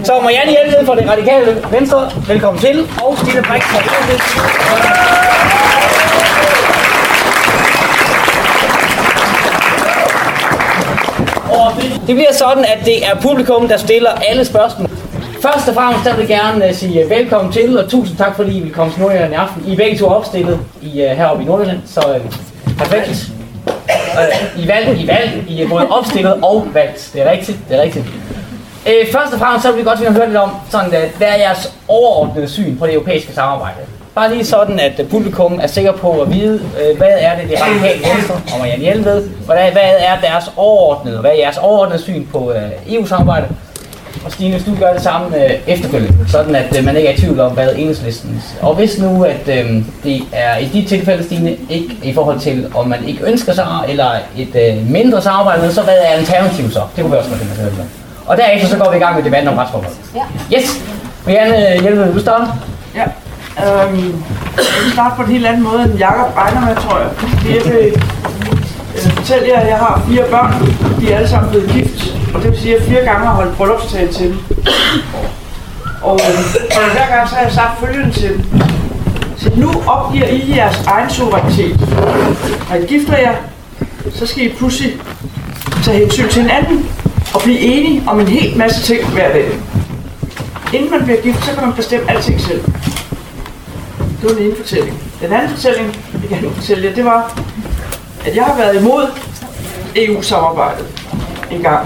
Så Marianne Jelved fra Det Radikale Venstre, velkommen til, og Stine Brix fra Enhedslisten. Og det bliver sådan, at det er publikum, der stiller alle spørgsmål. Først og fremmest der vil jeg gerne sige velkommen til, og tusind tak fordi I vil komme til Nordjylland i aften. I er begge to opstillet heroppe i Nordjylland, så perfekt. I er både opstillet og valgt. Det er rigtigt. Først og fremmest så vil vi godt høre lidt om, sådan, hvad er jeres overordnede syn på det europæiske samarbejde? Bare lige sådan, at publikum er sikker på at vide, hvad er det Radikale Venstre og Marianne Jelved, hvad er deres overordnede, hvad er jeres overordnede syn på EU-samarbejdet? Og Stine, hvis du gør det samme efterfølgende, sådan at man ikke er i tvivl om, hvad Enhedslistens. Og hvis nu, at det er i de tilfælde, Stine, ikke i forhold til, om man ikke ønsker sig, eller et mindre samarbejde, så hvad er alternativet så? Det kunne vi også godt høre. Og derefter så går vi i gang med debatten om retsforhold. Ja. Yes! Marianne Jelved, vil du starte? Ja. Jeg vil starte på en helt anden måde, end Jacob regner med, tror jeg. Jeg vil fortælle jer, at jeg har 4 børn. De er alle sammen blevet gift. Og det vil sige, at jeg 4 gange har holdt bryllupstale til dem. Og hver gang så har jeg sagt følgende til dem. Så nu opgiver I jeres egen suverænitet. Når I gifter jer, så skal I pludselig tage hensyn til hinanden og blive enige om en hel masse ting hver dag. Inden man bliver gift, så kan man bestemme alting selv. Det var den ene fortælling. Den anden fortælling, jeg kan nu fortælle jer, det var, at jeg har været imod EU-samarbejdet en gang.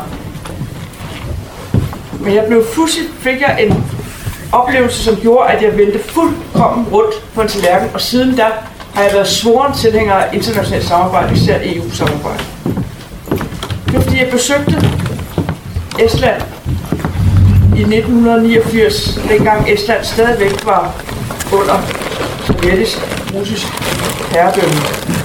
Men jeg fik jeg en oplevelse, som gjorde, at jeg vendte fuldkommen rundt på en tallerken, og siden da har jeg været svoren tilhænger af internationalt samarbejde, især EU-samarbejde. Det var fordi, jeg besøgte Estland i 1989, dengang Estland stadigvæk var under sovjetisk-russisk herredømme.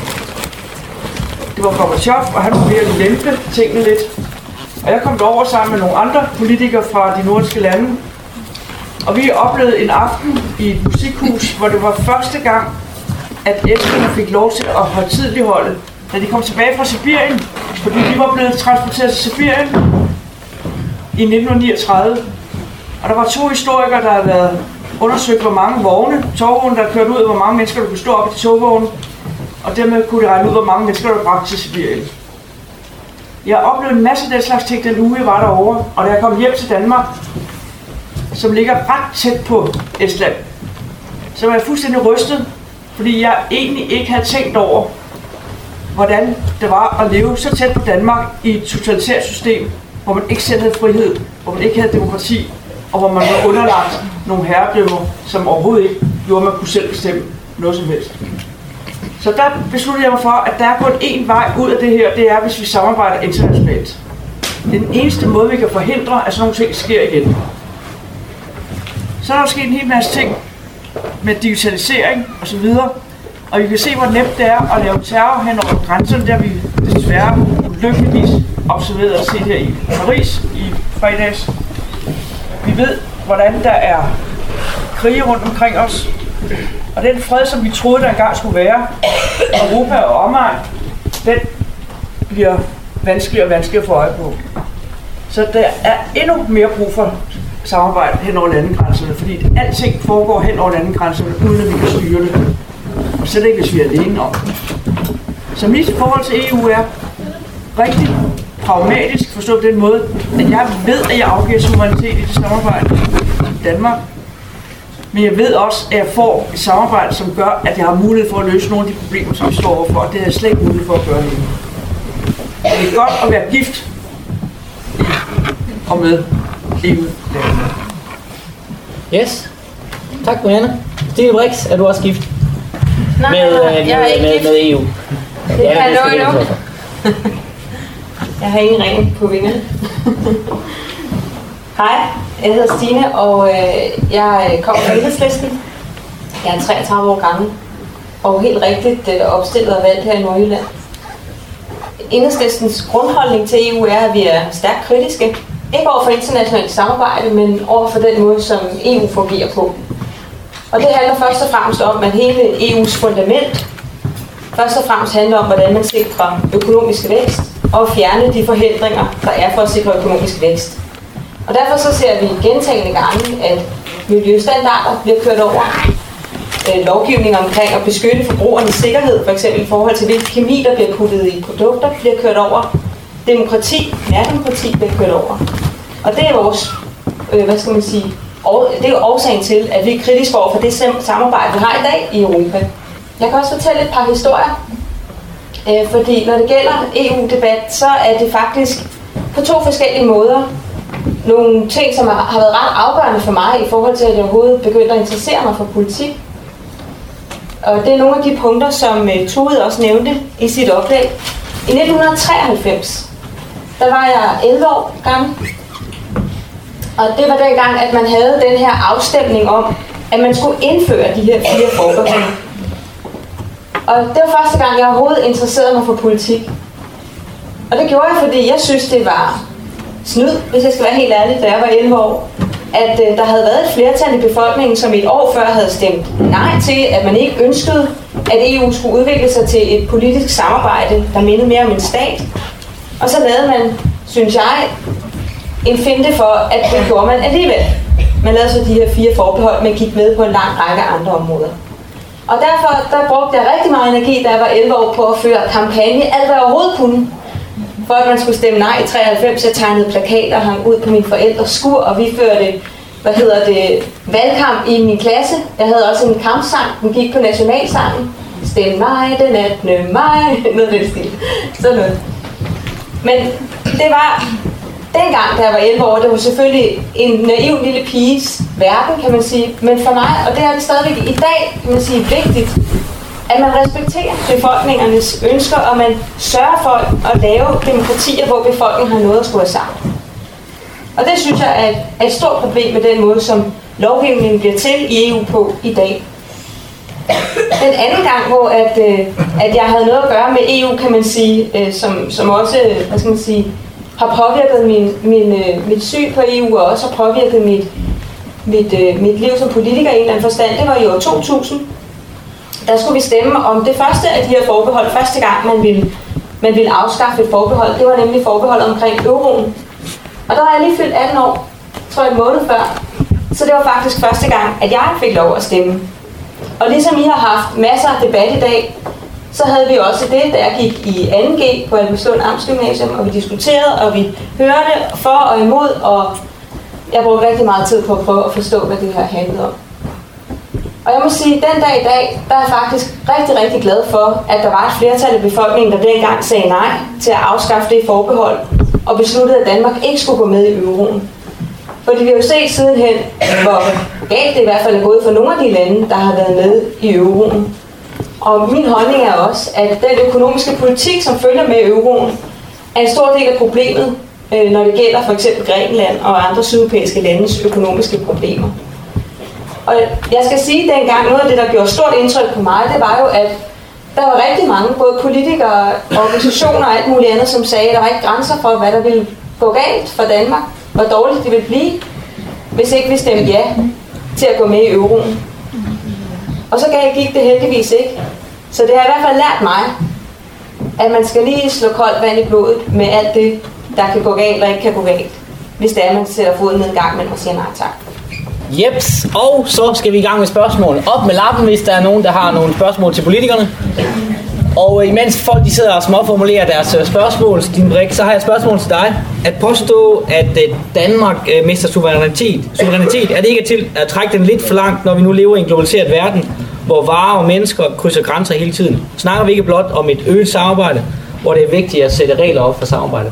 Det var Gorbachev, og han var ved at lempe tingene lidt. Og jeg kom derover sammen med nogle andre politikere fra de nordiske lande. Og vi oplevede en aften i et musikhus, hvor det var første gang, at esterne fik lov til at højtideligholde, da de kom tilbage fra Sibirien, fordi de var blevet transporteret til Sibirien i 1939. Og der var 2 historikere, der havde været undersøgt, hvor mange togvogne, der kørte ud, hvor mange mennesker, der kunne stå op i togvogne, og dermed kunne de regne ud, hvor mange mennesker, der bragte til Sibirien. Jeg oplevede en masse af den slags ting, den uge jeg var derovre, og da jeg kom hjem til Danmark, som ligger ret tæt på Estland, så var jeg fuldstændig rystet, fordi jeg egentlig ikke havde tænkt over, hvordan det var at leve så tæt på Danmark i et totalitært system, hvor man ikke selv havde frihed, hvor man ikke havde demokrati, og hvor man var underlagt nogle herredømmer, som overhovedet ikke gjorde, at man kunne selv bestemme noget som helst. Så der besluttede jeg mig for, at der er kun én vej ud af det her, det er, hvis vi samarbejder internationalt. Det er den eneste måde, vi kan forhindre, at sådan nogle ting sker igen. Så er der sket en hel masse ting med digitalisering osv., og vi kan se, hvor nemt det er at lave terror hen over grænserne. Der har vi desværre ulykkeligvis observeret og set her i Paris i fredags. Vi ved, hvordan der er krige rundt omkring os. Og den fred, som vi troede, der engang skulle være i Europa og omegn, den bliver vanskeligere og vanskeligere at få øje på. Så der er endnu mere brug for samarbejde hen over landegrænserne, fordi alting foregår hen over landegrænserne, uden at vi kan styre det. Og slet ikke, hvis vi er alene om det. Så mit forhold til EU er rigtig pragmatisk, forstået på den måde, at jeg ved, at jeg afgiver suverænitet i det samarbejde i Danmark. Men jeg ved også, at jeg får et samarbejde, som gør, at jeg har mulighed for at løse nogle af de problemer, som vi står overfor. Og det er jeg slet ikke mulighed for at gøre lige nu. Det er godt at være gift og med EU-landene. Yes. Tak, Marianne. Stine Brix, er du også gift? Nej, jeg er ikke gift. Med EU. Det kan jeg love endnu. Jeg har ingen ring på vingerne. Hej, jeg hedder Stine, og jeg kommer fra Enhedslisten. Jeg er 33 år gammel, og helt rigtigt opstillet og valgt her i Nordjylland. Enhedslistens grundholdning til EU er, at vi er stærkt kritiske. Ikke over for internationalt samarbejde, men over for den måde, som EU fungerer på. Og det handler først og fremmest om, at hele EU's fundament først og fremmest handler om, hvordan man sikrer økonomisk vækst og fjerne de forhindringer, der er for at sikre økonomisk vækst. Og derfor så ser vi gentagende gange, at miljøstandarder bliver kørt over. Lovgivning omkring at beskytte forbrugernes sikkerhed, f.eks. i forhold til hvilken kemi, der bliver puttet i produkter, bliver kørt over. Demokrati, nærdemokrati bliver kørt over. Og det er vores, det er årsagen til, at vi er kritiske over for det samarbejde, vi har i dag i Europa. Jeg kan også fortælle et par historier, fordi når det gælder EU-debat, så er det faktisk på 2 forskellige måder nogle ting, som har været ret afgørende for mig i forhold til, at jeg overhovedet begyndte at interessere mig for politik. Og det er nogle af de punkter, som Tove også nævnte i sit oplæg. I 1993, der var jeg 11 år gammel. Og det var dengang, at man havde den her afstemning om, at man skulle indføre de her 4 forbehold. Og det var første gang, jeg overhovedet interesserede mig for politik. Og det gjorde jeg, fordi jeg synes, det var snyd, hvis jeg skal være helt ærlig, da jeg var 11 år, at der havde været et flertal i befolkningen, som et år før havde stemt nej til, at man ikke ønskede, at EU skulle udvikle sig til et politisk samarbejde, der mindede mere om en stat. Og så lavede man, synes jeg, en finte for, at det gjorde man alligevel. Man lavede så de her 4 forbehold, men gik med på en lang række andre områder. Og derfor der brugte jeg rigtig meget energi, da jeg var 11 år, på at føre kampagne, alt hvad jeg overhovedet kunne, for at man skulle stemme nej i 93. Jeg tegnede plakater og hang ud på mine forældres skur, og vi førte, valgkamp i min klasse. Jeg havde også en kampsang, den gik på nationalsangen. Stem nej, den 18. maj, noget af den stil. Sådan noget. Men det var dengang, da jeg var 11 år, det var selvfølgelig en naiv lille piges verden, kan man sige. Men for mig, og det er det stadigvæk i dag, kan man sige, vigtigt, at man respekterer befolkningernes ønsker, og man sørger for at lave demokratier, hvor befolkningen har noget at skulle have sagt. Og det synes jeg er et stort problem med den måde, som lovgivningen bliver til i EU på i dag. Den anden gang, hvor at jeg havde noget at gøre med EU, kan man sige, som også, har påvirket mit syn på EU, og også har påvirket mit liv som politiker i en eller anden forstand, det var i år 2000. Der skulle vi stemme om det første af de her forbehold. Første gang, man ville afskaffe et forbehold, det var nemlig forbeholdet omkring euroen. Og der var jeg lige fyldt 18 år, tror jeg en måned før. Så det var faktisk første gang, at jeg fik lov at stemme. Og ligesom I har haft masser af debat i dag, så havde vi også det, da jeg gik i 2G på Albertslund Amtsgymnasium, og vi diskuterede, og vi hørte for og imod, og jeg brugte rigtig meget tid på at prøve at forstå, hvad det her handlede om. Og jeg må sige, at den dag i dag, der er jeg faktisk rigtig, rigtig glad for, at der var et flertal af befolkningen, der dengang sagde nej til at afskaffe det forbehold, og besluttede, at Danmark ikke skulle gå med i euroen. Fordi vi har jo set sidenhen, hvor galt det i hvert fald er gået for nogle af de lande, der har været med i euroen. Og min holdning er også, at den økonomiske politik, som følger med euroen, er en stor del af problemet, når det gælder for eksempel Grækenland og andre sydeuropæiske landes økonomiske problemer. Og jeg skal sige, at dengang noget af det, der gjorde stort indtryk på mig, det var jo, at der var rigtig mange, både politikere, organisationer og alt muligt andet, som sagde, at der var ikke grænser for, hvad der ville gå galt for Danmark, hvor dårligt det ville blive, hvis ikke vi stemte ja til at gå med i euroen. Og så gik det heldigvis ikke. Så det har i hvert fald lært mig, at man skal lige slå koldt vand i blodet med alt det, der kan gå galt og ikke kan gå galt, hvis det er, man sætter foden ned en gang imellem og siger nej tak. Jeps, og så skal vi i gang med spørgsmål. Op med lappen, hvis der er nogen, der har nogle spørgsmål til politikerne. Og imens folk de sidder og småformulerer deres spørgsmål, Stine Brix, så har jeg et spørgsmål til dig. At påstå, at Danmark mister suverænitet, er det ikke til at trække den lidt for langt, når vi nu lever i en globaliseret verden, hvor varer og mennesker krydser grænser hele tiden? Snakker vi ikke blot om et øget samarbejde, hvor det er vigtigt at sætte regler op for samarbejdet?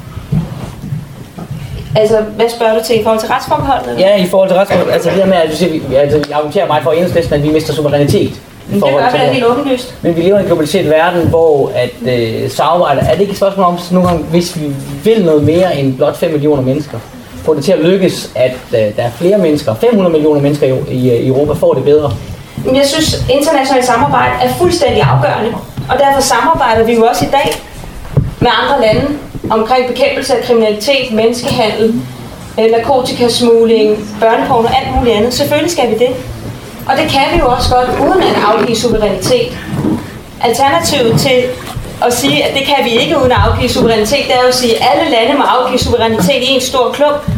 Altså, hvad spørger du til i forhold til retsforbeholdet? Ja, i forhold til retsforbeholdet. Altså det der med, at du siger, jeg argumenterer meget for Enhedslisten, at vi mister suverænitet. Det gør vi da helt åbenlyst. Men vi lever i en globaliseret verden, hvor at samarbejde, er det ikke et spørgsmål om, nogle gange, hvis vi vil noget mere end blot 5 millioner mennesker, får det til at lykkes, at der er flere mennesker, 500 millioner mennesker i Europa, får det bedre? Jeg synes, internationalt samarbejde er fuldstændig afgørende, og derfor samarbejder vi jo også i dag med andre lande omkring bekæmpelse af kriminalitet, menneskehandel, narkotikasmugling, børneporno og alt muligt andet. Selvfølgelig skal vi det. Og det kan vi jo også godt, uden at afgive suverænitet. Alternativet til at sige, at det kan vi ikke uden at afgive suverænitet, det er jo at sige, at alle lande må afgive suverænitet i en stor klump,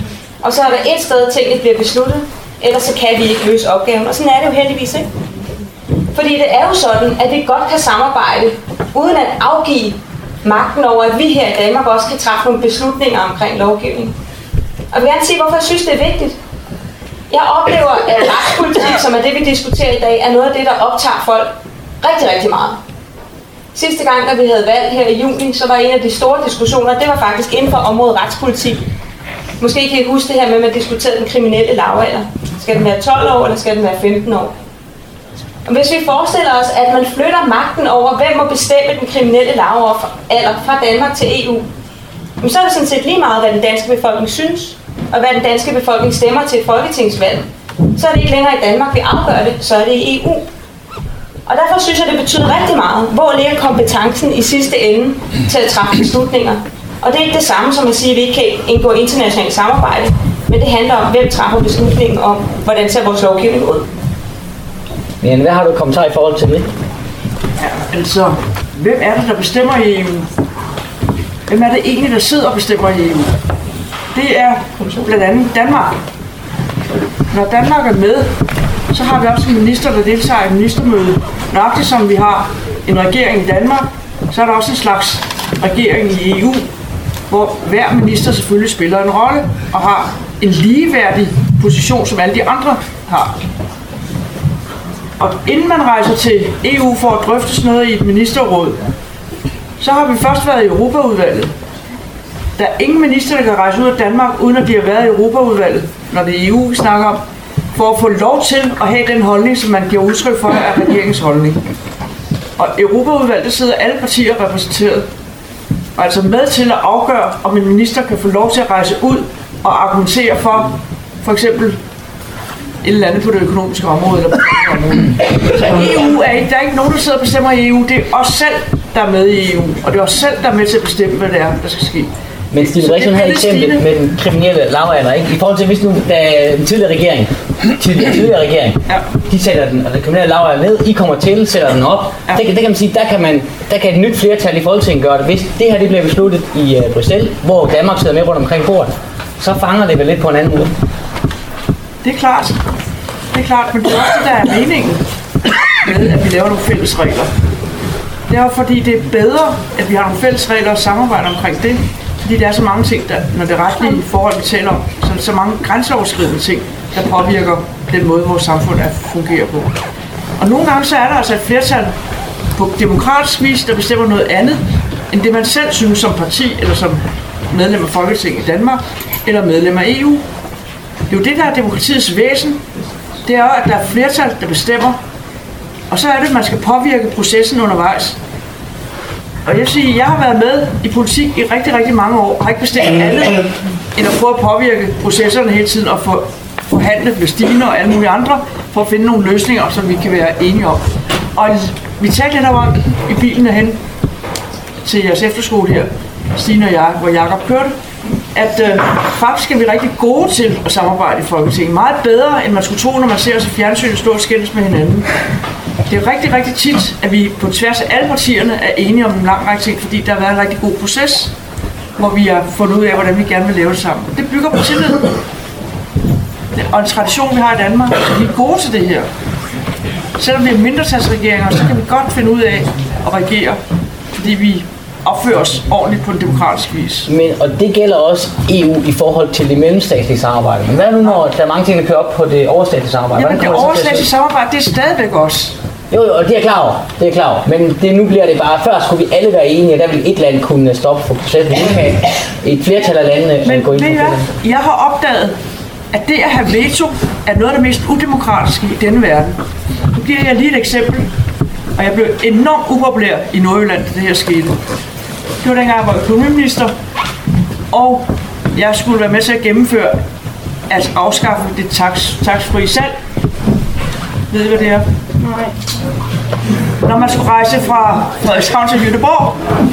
og så er der et sted, tingene bliver besluttet, ellers så kan vi ikke løse opgaven. Og sådan er det jo heldigvis ikke. Fordi det er jo sådan, at vi godt kan samarbejde, uden at afgive magten over, at vi her i Danmark også kan træffe nogle beslutninger omkring lovgivning. Og jeg vil gerne sige, hvorfor jeg synes, det er vigtigt. Jeg oplever, at retspolitik, som er det, vi diskuterer i dag, er noget af det, der optager folk rigtig, rigtig meget. Sidste gang, da vi havde valg her i juni, så var en af de store diskussioner, det var faktisk inden for området retspolitik. Måske kan I huske det her med, at man diskuterede den kriminelle lavalder. Skal den være 12 år, eller skal den være 15 år? Og hvis vi forestiller os, at man flytter magten over, hvem må bestemme den kriminelle lavalder fra Danmark til EU, så er det sådan set lige meget, hvad den danske befolkning synes, og hvad den danske befolkning stemmer til et folketingsvalg. Så er det ikke længere i Danmark, vi afgør det, så er det i EU. Og derfor synes jeg, det betyder rigtig meget, hvor ligger kompetencen i sidste ende til at træffe beslutninger. Og det er ikke det samme som at sige, at vi ikke kan indgå internationalt samarbejde, men det handler om, hvem træffer beslutningen om, hvordan ser vores lovgivning ud. Men hvad har du kommentar i forhold til det? Ja, altså, hvem er det, der bestemmer i EU? Hvem er det egentlig, der sidder og bestemmer i EU? Det er blandt andet Danmark. Når Danmark er med, så har vi også en minister, der deltager i et ministermøde. Nøjagtigt som vi har en regering i Danmark, så er der også en slags regering i EU, hvor hver minister selvfølgelig spiller en rolle og har en ligeværdig position, som alle de andre har. Og inden man rejser til EU for at drøfte sådan noget i et ministerråd, så har vi først været i Europaudvalget. Der er ingen minister, der kan rejse ud af Danmark, uden at de har været i Europaudvalget, når det er EU, vi snakker om, for at få lov til at have den holdning, som man giver udtryk for, er regeringens holdning. Og i Europaudvalget sidder alle partier repræsenteret, og altså med til at afgøre, om en minister kan få lov til at rejse ud og argumentere for eksempel et eller andet på det økonomiske område. Eller på det område. Så EU der er ikke nogen, der sidder og bestemmer i EU. Det er os selv, der er med i EU, og det er os selv, der er med til at bestemme, hvad det er, der skal ske. Men Stine Brix havde eksempel med den kriminelle lavalder, ikke? I forhold til, hvis nu den tidligere regering, ja. De sætter den kriminelle lavalder ned, I kommer til, sætter den op. Ja. Det kan man sige, der kan et nyt flertal i Folketinget gøre det. Hvis det her det bliver besluttet i Bruxelles, hvor Danmark sidder med rundt omkring bordet, så fanger det vel lidt på en anden måde. Det er klart. Men det er også det, der er meningen med, at vi laver nogle fælles regler. Det er jo fordi, det er bedre, at vi har nogle fælles regler og samarbejder omkring det. Fordi der er så mange ting, der, når det retlige forhold, vi taler om, så mange grænseoverskridende ting, der påvirker den måde, vores samfund fungerer på. Og nogle gange så er der altså et flertal på demokratisk vis, der bestemmer noget andet, end det man selv synes som parti, eller som medlem af Folketinget i Danmark, eller medlem af EU. Det er jo det, der er demokratiets væsen. Det er jo, at der er flertal, der bestemmer. Og så er det, at man skal påvirke processen undervejs. Og jeg vil sige, at jeg har været med i politik i rigtig, rigtig mange år, og har ikke bestemt andet, end at prøve at påvirke processerne hele tiden, og forhandle med Stine og alle mulige andre, for at finde nogle løsninger, som vi kan være enige om. Og vi talte lidt om i bilen hen til jeres efterskole her, Stine og jeg, hvor Jakob kørte, at faktisk er vi rigtig gode til at samarbejde i Folketinget. Meget bedre, end man skulle tro, når man ser os i fjernsynet stå og skændes med hinanden. Det er rigtig, rigtig tit, at vi på tværs af alle partierne er enige om en lang række ting, fordi der har været en rigtig god proces, hvor vi har fundet ud af, hvordan vi gerne vil lave det sammen. Det bygger på tillid. Og en tradition, vi har i Danmark. Vi er gode til det her. Selvom vi er mindretalsregeringer, så kan vi godt finde ud af at regere, fordi vi opfører os ordentligt på en demokratisk vis. Men, og det gælder også EU i forhold til det mellemstatslige samarbejde. Men hvad nu, når der er mange ting, der kører op på det overstatslige samarbejde? Jamen, det overstatslige samarbejde, det er stadigvæk også. Jo, og det er klar over. Men nu bliver det bare, før skulle vi alle være enige, og der vil et land kunne stoppe for processen. Vi kan et flertal af landene gå ind på det. Jeg har opdaget, at det at have veto er noget af det mest udemokratiske i denne verden. Nu giver jeg lige et eksempel, og jeg blev enormt upopulær i Nordjylland, da det her skete. Det var dengang, jeg var økonomiminister, og jeg skulle være med til at gennemføre at afskaffe det taxfree salg. Ved I, hvad det er? Nej. Når man skulle rejse fra Frederikshavn til Göteborg,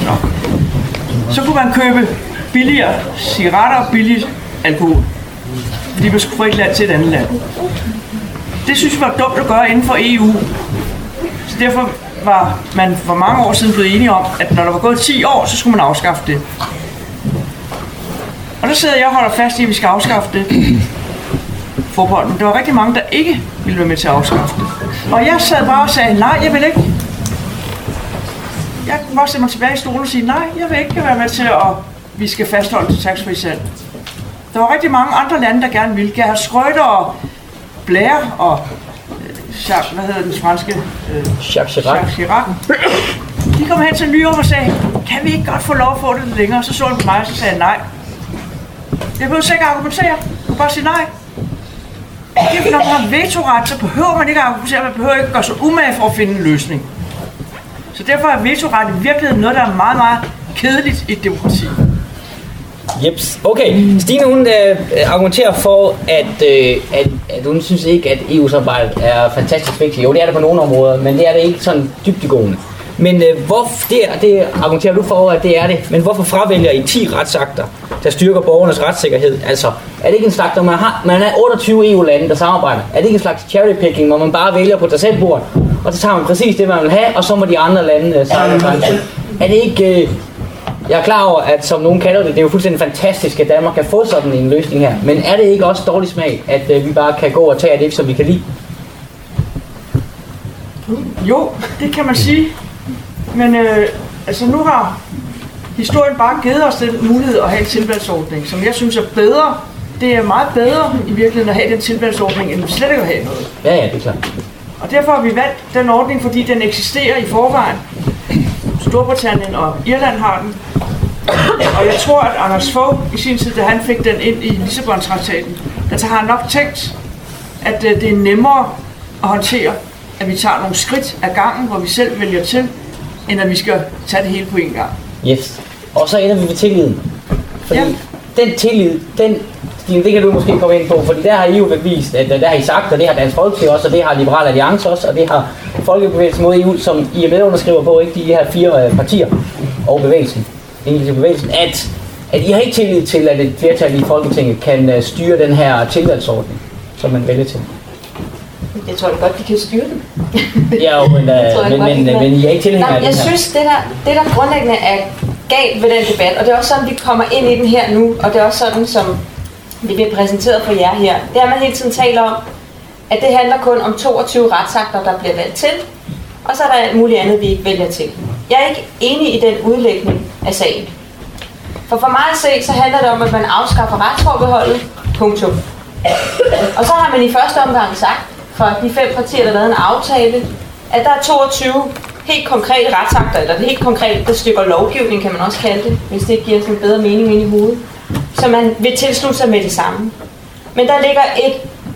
så kunne man købe billigere cigaretter og billig alkohol, fordi man skulle fra et land til et andet land. Det synes jeg var dumt at gøre inden for EU. Så derfor var man for mange år siden blevet enige om, at når der var gået 10 år, så skulle man afskaffe det. Og der sidder jeg og holder fast i, at vi skal afskaffe det forbehold. Men der var rigtig mange, der ikke ville være med til at afskaffe det. Og jeg sad bare og sagde, nej, jeg vil ikke. Jeg kunne bare sætte mig tilbage i stolen og sige, nej, jeg vil ikke være med til, at vi skal fastholde det tax-free salg. Der var rigtig mange andre lande, der gerne ville. Gerhard Schröder og Blair og hvad hedder den franske? Jacques Chirac. De kom hen til Nyrup og sagde, kan vi ikke godt få lov at få det lidt længere? Så så han på mig, og så sagde jeg nej. Jeg behøver ikke argumentere. Jeg kunne bare sige nej. Når man har vetoret, så behøver man ikke at argumentere. Man behøver ikke at gøre sig umage for at finde en løsning. Så derfor er vetoret i virkeligheden noget, der er meget, meget kedeligt i et demokrati. Jeps. Okay, Stine hun argumenterer for, at hun synes ikke, at EU-samarbejdet er fantastisk vigtigt. Jo, det er det på nogle områder, men det er det ikke sådan dybdegående. Men det argumenterer du for, at det er det. Men hvorfor fravælger I 10 retsakter, der styrker borgernes retssikkerhed? Altså, er det ikke en slags, når man er 28 EU-lande, der samarbejder, er det ikke en slags cherrypicking, hvor man bare vælger på sig selv bord, og så tager man præcis det, man vil have, og så må de andre lande samarbejde? Er det ikke... Jeg er klar over, at som nogen kalder det er jo fuldstændig fantastisk, at Danmark kan få sådan en løsning her. Men er det ikke også dårlig smag, at vi bare kan gå og tage det, som vi kan lide? Jo, det kan man sige. Men altså nu har historien bare givet os den mulighed at have en tilvalgsordning, som jeg synes er bedre. Det er meget bedre i virkeligheden at have den tilvalgsordning, end slet ikke at have noget. Ja, det er klart. Og derfor har vi valgt den ordning, fordi den eksisterer i forvejen. Storbritannien og Irland har den. Og jeg tror, at Anders Fogh i sin tid, da han fik den ind i Lissabon-traktaten, der har han nok tænkt, at det er nemmere at håndtere, at vi tager nogle skridt ad gangen, hvor vi selv vælger til, end at vi skal tage det hele på en gang. Yes. Og så ender vi ved tilliden. Fordi den tillid, det kan du måske komme ind på, fordi der har I jo bevist, at der har I sagt, og det har Dansk Folkeparti også, og det har Liberal Alliance også, og det har Folkebevægelsen mod EU, som I er medunderskriver på, ikke de her 4 partier og bevægelsen, inklusive bevægelsen, at I har ikke tillid til, at et flertal i Folketinget kan styre den her tilvalgsordning, som man vælger til. Jeg tror godt, de kan styre den. Ja, men I er ikke tilhængere af den her. Jeg synes, det der grundlæggende er galt ved den debat, og det er også sådan, vi kommer ind i den her nu, og det er også sådan, som det bliver præsenteret for jer her, det er, at man hele tiden taler om, at det handler kun om 22 retsakter, der bliver valgt til, og så er der alt muligt andet, vi ikke vælger til. Jeg er ikke enig i den udlægning af sagen. For mig at se, så handler det om, at man afskaffer retsforbeholdet, punktum. Og så har man i første omgang sagt, for de 5 partier, der lavede en aftale, at der er 22 helt konkrete retsakter, eller det helt konkrete stykker lovgivning, kan man også kalde det, hvis det giver sådan en bedre mening ind i hovedet, så man vil tilslutte sig med det samme. Men der ligger et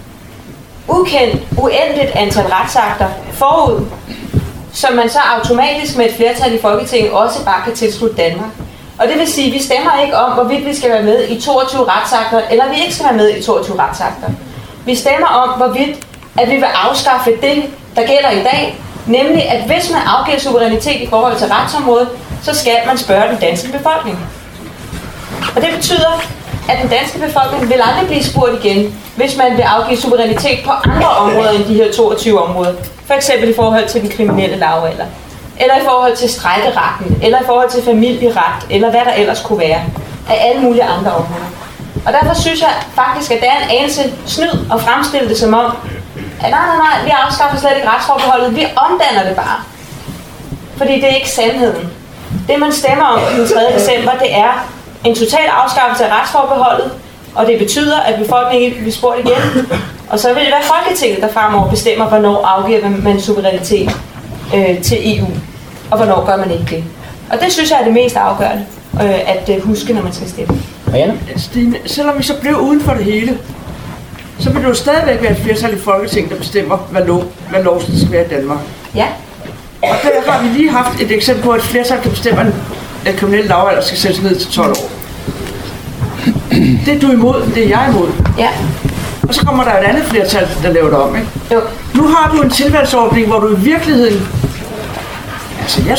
uendeligt antal retsakter forud, som man så automatisk med et flertal i Folketinget også bare kan tilslutte Danmark. Og det vil sige, at vi stemmer ikke om, hvorvidt vi skal være med i 22 retsakter, eller vi ikke skal være med i 22 retsakter. Vi stemmer om, hvorvidt at vi vil afskaffe det, der gælder i dag, nemlig at hvis man afgiver suverænitet i forhold til retsområdet, så skal man spørge den danske befolkning. Og det betyder, at den danske befolkning vil aldrig blive spurgt igen, hvis man vil afgive suverænitet på andre områder end de her 22 områder. For eksempel i forhold til den kriminelle lavalder, eller i forhold til strejkeretten, eller i forhold til familieret, eller hvad der ellers kunne være, af alle mulige andre områder. Og derfor synes jeg faktisk, at det er en anelse snyd at fremstille det som om, at nej, vi afskaffer slet ikke retsforbeholdet, vi omdanner det bare. Fordi det er ikke sandheden. Det man stemmer om den 3. december, det er en total afskaffelse af retsforbeholdet, og det betyder, at befolkningen ikke bliver spurgt igen. Og så vil det være Folketinget, der fremover bestemmer, hvornår afgiver man suverænitet til EU, og hvornår gør man ikke det. Og det synes jeg er det mest afgørende at huske, når man skal stemme. Stine, selvom vi så blev uden for det hele, så vil det jo stadigvæk være et flertal i Folketinget, der bestemmer, hvad lov skal være i Danmark. Ja. Og der har vi lige haft et eksempel på, at et flertal kan bestemme, at kriminelle lavalder skal sættes ned til 12 år. Det er du imod, det er jeg imod. Ja. Og så kommer der et andet flertal, der laver det om, ikke? Jo. Nu har du en tilvalgsordning, hvor du i virkeligheden... Altså, det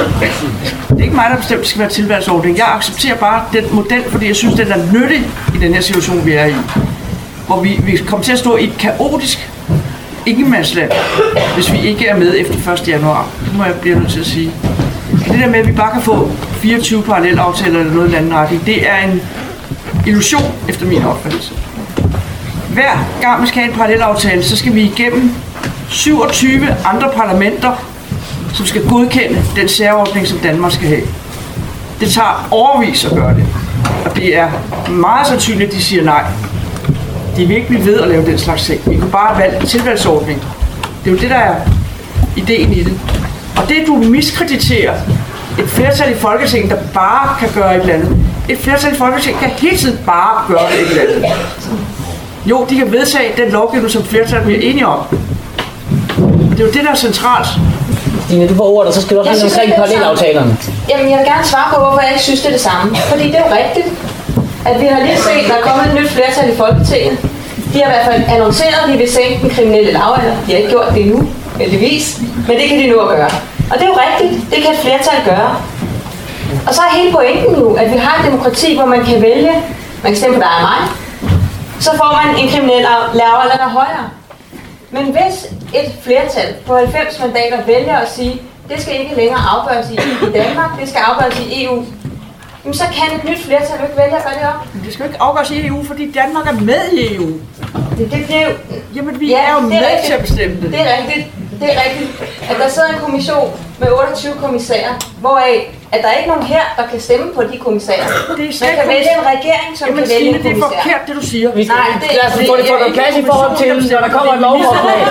er ikke mig, der bestemt, det skal være tilvalgsordning. Jeg accepterer bare den model, fordi jeg synes, den er nyttig i den her situation, vi er i. Hvor vi kommer til at stå i et kaotisk ingenmandsland, hvis vi ikke er med efter 1. januar. Det må jeg blive nødt til at sige. Det der med, at vi bare kan få 24 parallelaftaler eller noget andet retning, det er illusion, efter min opfattelse. Hver gang vi skal have en parallelaftale, så skal vi igennem 27 andre parlamenter, som skal godkende den særordning, som Danmark skal have. Det tager overvis at gøre det. Og det er meget sandsynligt, at de siger nej. De vil ikke blive ved at lave den slags ting. Vi kunne bare have valgt en tilvalgsordning. Det er jo det, der er ideen i det. Og det, du miskrediterer et flertal i Folketinget, der bare kan gøre et eller andet. Et flertal i Folketinget kan hele tiden bare gøre et eller andet. Jo, de kan vedtage den lovgivning, som flertallet bliver enige om. Det er jo det, der er centralt. Stine, du får ordet, og så skal du også have omkring parallelaftalerne. Jamen, jeg vil gerne svare på, hvorfor jeg ikke synes, det er det samme. Fordi det er jo rigtigt, at vi har lige set, der er kommet et nyt flertal i Folketinget. De har i hvert fald annonceret, at de vil sænke den kriminelle lavalder. De har ikke gjort det endnu, heldigvis. Men det kan de nu at gøre. Og det er jo rigtigt, det kan et flertal gøre. Og så er hele pointen nu, at vi har et demokrati, hvor man kan vælge, man kan stemme på dig og mig, så får man en kriminel lavalder, der er højere. Men hvis et flertal på 90 mandater vælger at sige, det skal ikke længere afgøres i Danmark, det skal afgøres i EU, så kan et nyt flertal jo ikke vælge at gøre det op. Men det skal jo ikke afgøres i EU, fordi Danmark er med i EU. Det bliver jo... Jamen, vi er jo med til at bestemme det. Det er rigtigt. Det er rigtigt, at der sidder en kommission med 28 kommissærer, hvoraf at der er ikke nogen her, der kan stemme på de kommissærer. Man kan vælge en regering, som kan vælge en kommissær. Det er forkert, det du siger. Nej, lad os få det på plads i forhold til, når der kommer et lovforslag.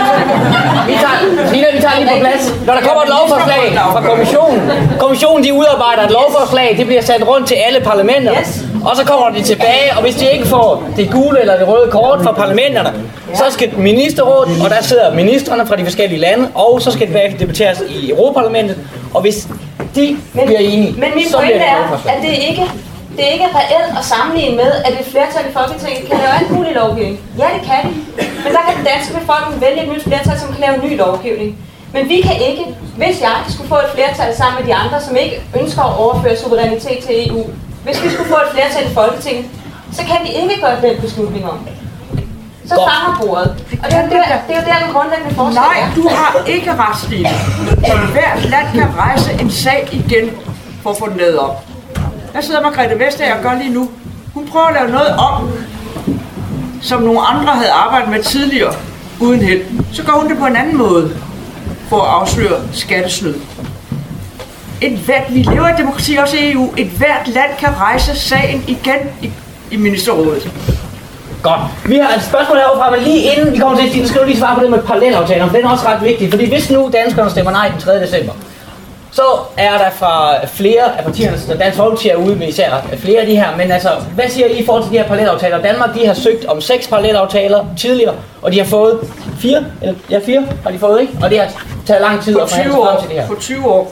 Vi tager lige på plads. Når der kommer et lovforslag fra kommissionen. Kommissionen, de udarbejder et lovforslag, det bliver sat rundt til alle parlamenter. Og så kommer de tilbage, og hvis de ikke får det gule eller det røde kort fra parlamenterne, så skal ministerrådet, og der sidder ministrene fra de forskellige lande, og så skal det bagefter debatteres i Europaparlamentet, og hvis de bliver enige, men min pointe er, at det er ikke reelt at sammenligne med, at et flertal i Folketinget kan lave alt mulig lovgivning. Ja, det kan de. Men der kan den danske befolkning vælge et nyt flertal, som kan lave ny lovgivning. Men vi kan ikke, hvis jeg skulle få et flertal sammen med de andre, som ikke ønsker at overføre suverænitet til EU, hvis vi skulle få et flertal i Folketinget, så kan vi ikke gøre den beslutning om. Så fanger bordet. Og det er jo der den grundlæggende forskel er. Nej, du har ikke ret, Stine. Hvert land kan rejse en sag igen for at få den lavet op. Der sidder Margrethe Vestager og gør lige nu. Hun prøver at lave noget om, som nogle andre havde arbejdet med tidligere, uden held. Så gør hun det på en anden måde, for at afsløre skattesnyd. Vi lever i demokrati også i EU. Et hvert land kan rejse sagen igen i ministerrådet. Godt. Vi har et spørgsmål herovre, men lige inden vi kommer til, så skal du lige svare på det med parallelaftaler, for den er også ret vigtig. Fordi hvis nu danskerne stemmer nej den 3. december, så er der fra flere af partierne, så Dansk Folkeparti er ude med især flere af de her, men altså, hvad siger I i forhold til de her parallelaftaler? Danmark, de har søgt om 6 parallelaftaler tidligere, og de har fået 4 har de fået, ikke? Og det har taget lang tid at forhandle frem til det her. På 20 år.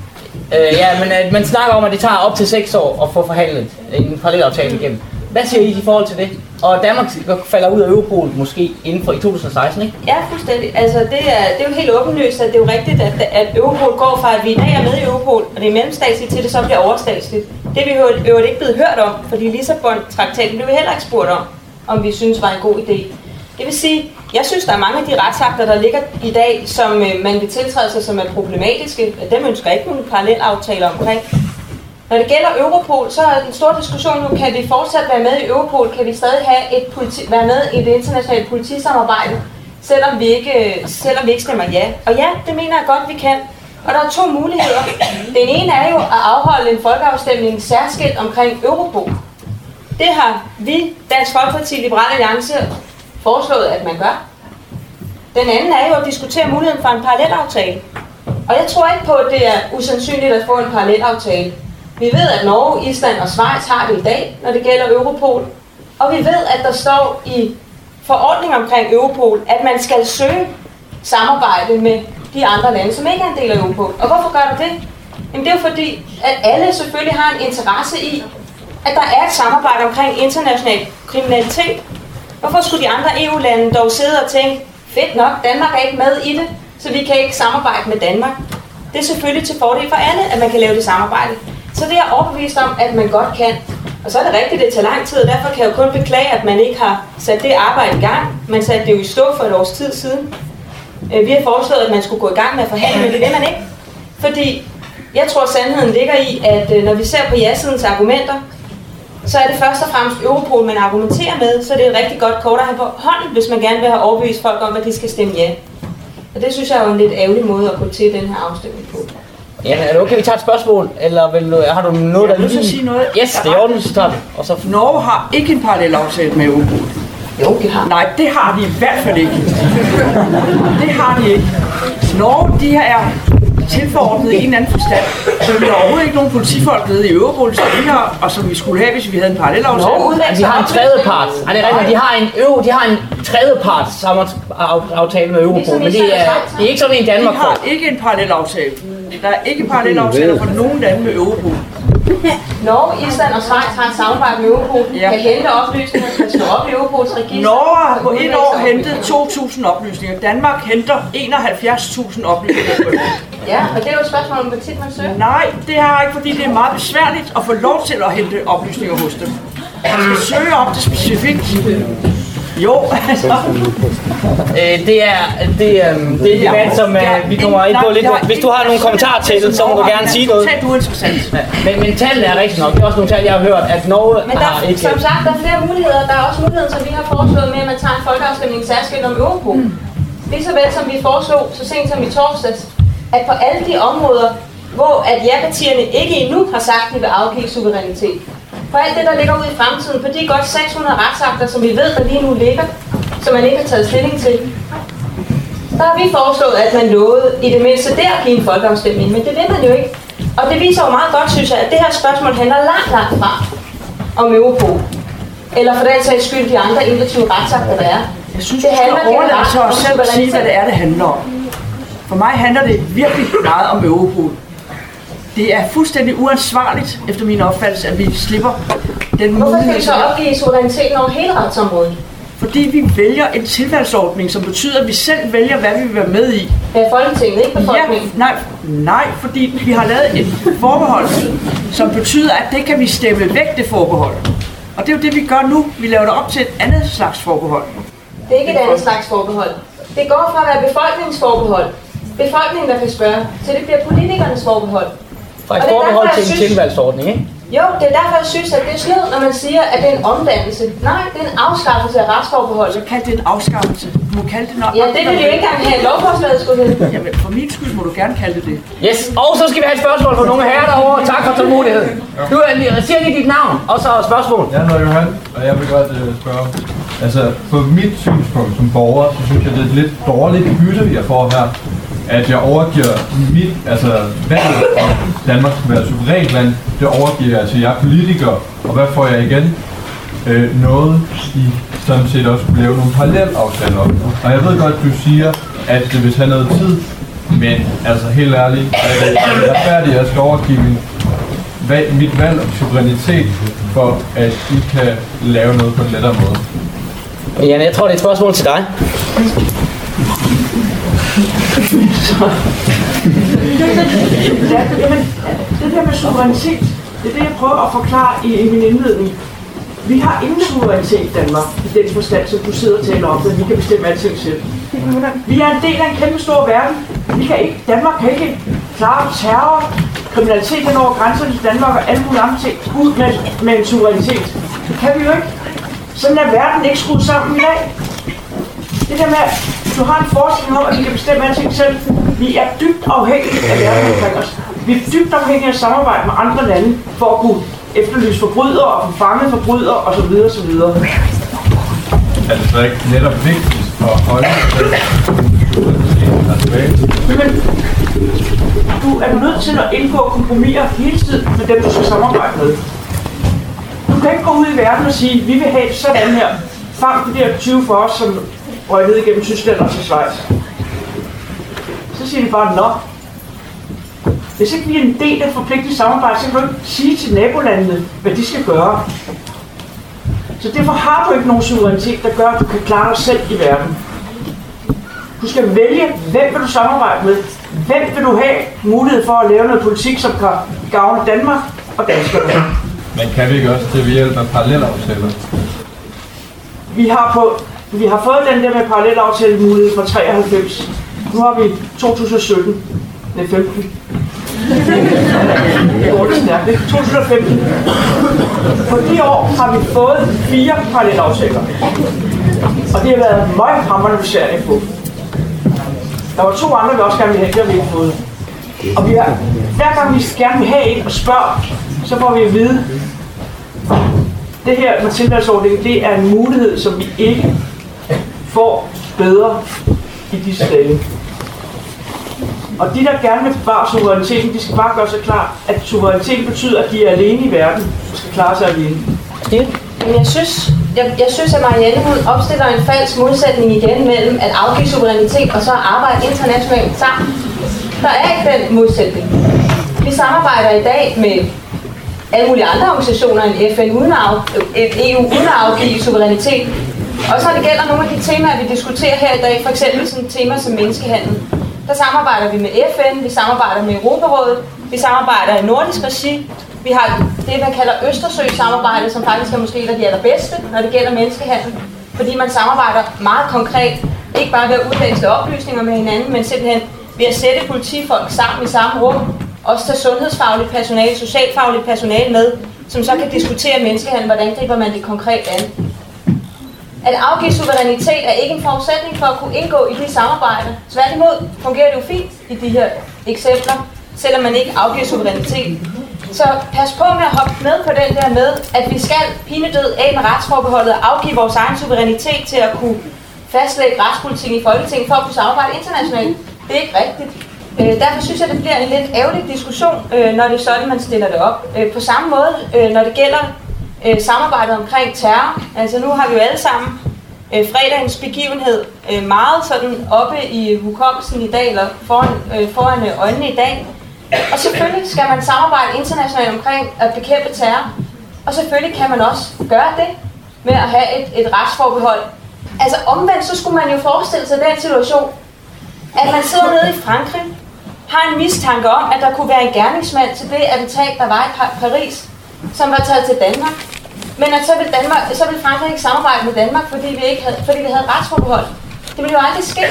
Ja, men man snakker om, at det tager op til 6 år at få forhandlet en parallelaftale igennem. Hvad siger I forhold til det? Og Danmark falder ud af Europol måske inden for i 2016, ikke? Ja, fuldstændig. Altså, det er jo helt åbenlyst, at det er jo rigtigt, at Europol går fra, at vi i dag er med i Europol, og det er mellemstatsligt, til det så bliver overstatsligt. Det er vi jo ikke blevet hørt om, fordi Lissabon-traktaten blev vi heller ikke spurgt om vi synes var en god idé. Det vil sige, jeg synes, der er mange af de retsakter, der ligger i dag, som man vil tiltræde sig, som er problematiske. Dem ønsker ikke nogle parallelaftaler omkring. Når det gælder Europol, så er den store diskussion nu, kan vi fortsat være med i Europol? Kan vi stadig være med i det internationale politisamarbejde, selvom vi ikke stemmer ja? Og ja, det mener jeg godt, vi kan. Og der er 2 muligheder. Den ene er jo at afholde en folkeafstemning særskilt omkring Europol. Det har vi, Dansk Folkeparti, Liberal Alliance, foreslået, at man gør. Den anden er jo at diskutere muligheden for en parallelaftale. Og jeg tror ikke på, at det er usandsynligt at få en parallelaftale. Vi ved, at Norge, Island og Schweiz har det i dag, når det gælder Europol. Og vi ved, at der står i forordning omkring Europol, at man skal søge samarbejde med de andre lande, som ikke er en del af Europol. Og hvorfor gør du det? Jamen det er jo fordi, at alle selvfølgelig har en interesse i, at der er et samarbejde omkring international kriminalitet. Hvorfor skulle de andre EU-lande dog sidde og tænke, fedt nok, Danmark er ikke med i det, så vi kan ikke samarbejde med Danmark. Det er selvfølgelig til fordel for alle, at man kan lave det samarbejde. Så det er jeg overbevist om, at man godt kan. Og så er det rigtigt, det tager lang tid, og derfor kan jeg jo kun beklage, at man ikke har sat det arbejde i gang. Man satte det jo i stå for et års tid siden. Vi har foreslået, at man skulle gå i gang med at forhandle, men det vil man ikke. Fordi jeg tror, sandheden ligger i, at når vi ser på ja-sidens argumenter, så er det først og fremmest Europol, man argumenterer med, så det er et rigtig godt kort at have på hånden, hvis man gerne vil have overbevist folk om, at de skal stemme ja. Og det synes jeg er jo en lidt ærgerlig måde at gå til den her afstemning på. Ja, er det okay, vi tager et spørgsmål, eller har du noget, der lige... sige noget. Yes, det er ordentligt, så tager vi. Og så... Norge har ikke en parallelaftale med Europol. Jo, det har. Nej, det har de i hvert fald ikke. Det har de ikke. Norge, de her er tilforordnet i en anden forstand. Så vi har overhovedet ikke nogen politifolk nede i Europol, som vi har, og som vi skulle have, hvis vi havde en parallelaftale. De har en tredjepart. Er det rigtigt? De har en tredjepart aftale med Europol, men det er ikke sådan en Danmark. De har ikke en parallelaftale. Der er ikke parallelaftaler for nogen lande med Europol. Norge, Island og Schweiz har et samarbejde med Europol. Kan hente oplysninger, kan slå op i Europols register. Norge har på et år hentet 2.000 oplysninger. Danmark henter 71.000 oplysninger. Ja, og det er jo et spørgsmål om, hvor tit man søger. Nej, det har ikke, fordi det er meget besværligt at få lov til at hente oplysninger hos dem. Man skal søge om det specifikt. Jo, altså. Det er en debat, som vi kommer ind på lidt. Hvis du har nogle kommentarer til det, så må du gerne sige noget. Det er uinteressant. Men tallene er rigtig nok. Det er også nogle tal, jeg har hørt, at Norge har ikke... Som sagt, der er flere muligheder. Der er også muligheden, som vi har foreslået med, at man tager en folkeafstemning særskilt om Europol. Ligeså vel som vi foreslog så sent som i torsdags, at på alle de områder, hvor at ja-partierne ikke endnu har sagt, at de vil afgive suverænitet. For alt det, der ligger ud i fremtiden, på de godt 600 retsakter, som vi ved, der lige nu ligger, som man ikke har taget stilling til, der har vi foreslået, at man lovede i det mindste der at give en folkeafstemning, men det vil man jo ikke. Og det viser jo meget godt, synes jeg, at det her spørgsmål handler langt fra om Europol. Eller for den sags skyld de andre 21 retsakter, der er. Jeg synes, det handler overlade til os selv at sige, hvad det er, det handler om. For mig handler det virkelig meget om Europol. Det er fuldstændig uansvarligt, efter min opfattelse, at vi slipper den mulighed. Hvorfor skal vi så opgive suveræniteten over hele retsområdet? Fordi vi vælger en tilvalgsordning, som betyder, at vi selv vælger, hvad vi vil være med i. Det er Folketinget, ikke befolkningen? Ja, nej, fordi vi har lavet et forbehold, som betyder, at det kan vi stemme væk, det forbehold. Og det er jo det, vi gør nu. Vi laver det op til et andet slags forbehold. Det er ikke et andet slags forbehold. Det går fra at være befolkningsforbehold, befolkningen, der kan spørge, til det bliver politikernes forbehold. Fra et forbehold til en tilvalgsordning, ikke? Jo, det er derfor, jeg synes, at det er snyd, når man siger, at det er en omdannelse. Nej, det er en afskaffelse af retsforbeholdet. Så kald det en afskaffelse. Du må kalde det noget. Ja, det vil jo ikke engang have et lovforslag, skulle det. Jamen, for min skyld må du gerne kalde det det. Yes, og så skal vi have et spørgsmål fra nogle herrer derovre. Tak for tålmodighed. Du siger lige dit navn, og så spørgsmål. Jeg hedder Johan, og jeg vil godt spørge. Altså, på mit synspunkt som borger, så synes jeg, det er et lidt dårligt bytte, jeg får her. At jeg overgiver mit, valget om Danmark skal være suverænt land, det overgiver jeg til jer politikere. Og hvad får jeg igen? Noget, I sådan set også kunne lave nogle parallelaftaler om. Og jeg ved godt, du siger, at det vil tage noget tid, men helt ærligt, er det færdigt, at jeg skal overgive mit valg om suverænitet, for at I kan lave noget på en lettere måde. Jan, jeg tror, det er et spørgsmål til dig. Det der med suverænitet, det er det, jeg prøver at forklare i min indledning. Vi har ingen suverænitet i Danmark, i den forstand, som du sidder og taler om, at vi kan bestemme alting selv. Vi er en del af en kæmpe stor verden. Danmark kan ikke klare terror, kriminalitet hen over grænserne til Danmark og alle mulige andre ting ud med en suverænitet. Det kan vi jo ikke. Sådan er verden ikke skruet sammen i dag. Det der med, du har en forestilling om, at vi kan bestemme alting selv. Vi er dybt afhængige af verden omkring os. Vi er dybt afhængige af samarbejde med andre lande for at kunne efterlyse forbrydere og fange forbrydere osv. osv. Er det så ikke netop vigtigt at holde Men du er nødt til at indgå kompromiser hele tiden med dem, du skal samarbejde med. Du kan ikke gå ud i verden og sige, vi vil have sådan her. Frem for de her 20 for os, som røg ned igennem Tyskland og til Schweiz. Så siger de bare, nå. Hvis ikke vi er en del af forpligtende samarbejde, så kan du ikke sige til nabolandene, hvad de skal gøre. Så derfor har du ikke nogen suverænitet, der gør, at du kan klare dig selv i verden. Du skal vælge, hvem vil du samarbejde med. Hvem vil du have mulighed for at lave noget politik, som kan gavne Danmark og danskerne. Men kan vi ikke også til ved hjælp af parallelaftaler? Vi har fået den der med parallelaftale mulighed fra 93. Nu har vi 2017. Det er 15. Det går lidt stærkt. Det er 2015. På de år har vi fået 4 parallelaftaler. Og det har været møghamrende besværligt på. Der var 2 andre, vi også gerne ville have, det har vi ikke fået. Og vi har, hver gang vi gerne vil have et og spørger, så får vi at vide, det her med tilvalgsordningen, det er en mulighed, som vi ikke får bedre i disse dage. Og de, der gerne vil bevare suveræniteten, de skal bare gøre sig klar, at suveræniteten betyder, at de er alene i verden og skal klare sig alene. Men jeg synes, at Marianne hun opstiller en falsk modsætning igen mellem at afgive suverænitet og så arbejde internationalt sammen. Der er ikke den modsætning. Vi samarbejder i dag med alle mulige andre organisationer end FN uden EU uden at afgive suverænitet. Og så når det gælder nogle af de temaer, vi diskuterer her i dag, for eksempel sådan et tema som menneskehandel, der samarbejder vi med FN, vi samarbejder med Europarådet, vi samarbejder i nordisk regi. Vi har det, man kalder Østersø-samarbejde, som faktisk er måske et af de allerbedste, når det gælder menneskehandel. Fordi man samarbejder meget konkret, ikke bare ved at udveksle oplysninger med hinanden, men simpelthen ved at sætte politifolk sammen i samme rum, også tage sundhedsfagligt personale, socialfagligt personale med, som så kan diskutere menneskehandel, hvordan griber man det konkret an. At afgive suverænitet er ikke en forudsætning for at kunne indgå i de samarbejder. Tværtimod fungerer det jo fint i de her eksempler, selvom man ikke afgiver suverænitet. Så pas på med at hoppe med på den der med, at vi skal pinedød af med retsforbeholdet og afgive vores egen suverænitet til at kunne fastlægge retspolitikken i Folketinget for at kunne samarbejde internationalt. Det er ikke rigtigt. Derfor synes jeg, det bliver en lidt ærgerlig diskussion, når det er sådan, man stiller det op. På samme måde, når det gælder samarbejdet omkring terror. Altså nu har vi jo alle sammen fredagens begivenhed meget sådan oppe i hukommelsen i dag, eller foran øjnene i dag. Og selvfølgelig skal man samarbejde internationalt omkring at bekæmpe terror. Og selvfølgelig kan man også gøre det med at have et retsforbehold. Altså omvendt, så skulle man jo forestille sig den situation, at man sidder nede i Frankrig, har en mistanke om, at der kunne være en gerningsmand til det attentat, der var i Paris, som var taget til Danmark. Men at så vil Frankrig ikke samarbejde med Danmark, fordi vi havde retsforbehold. Det ville jo aldrig ske.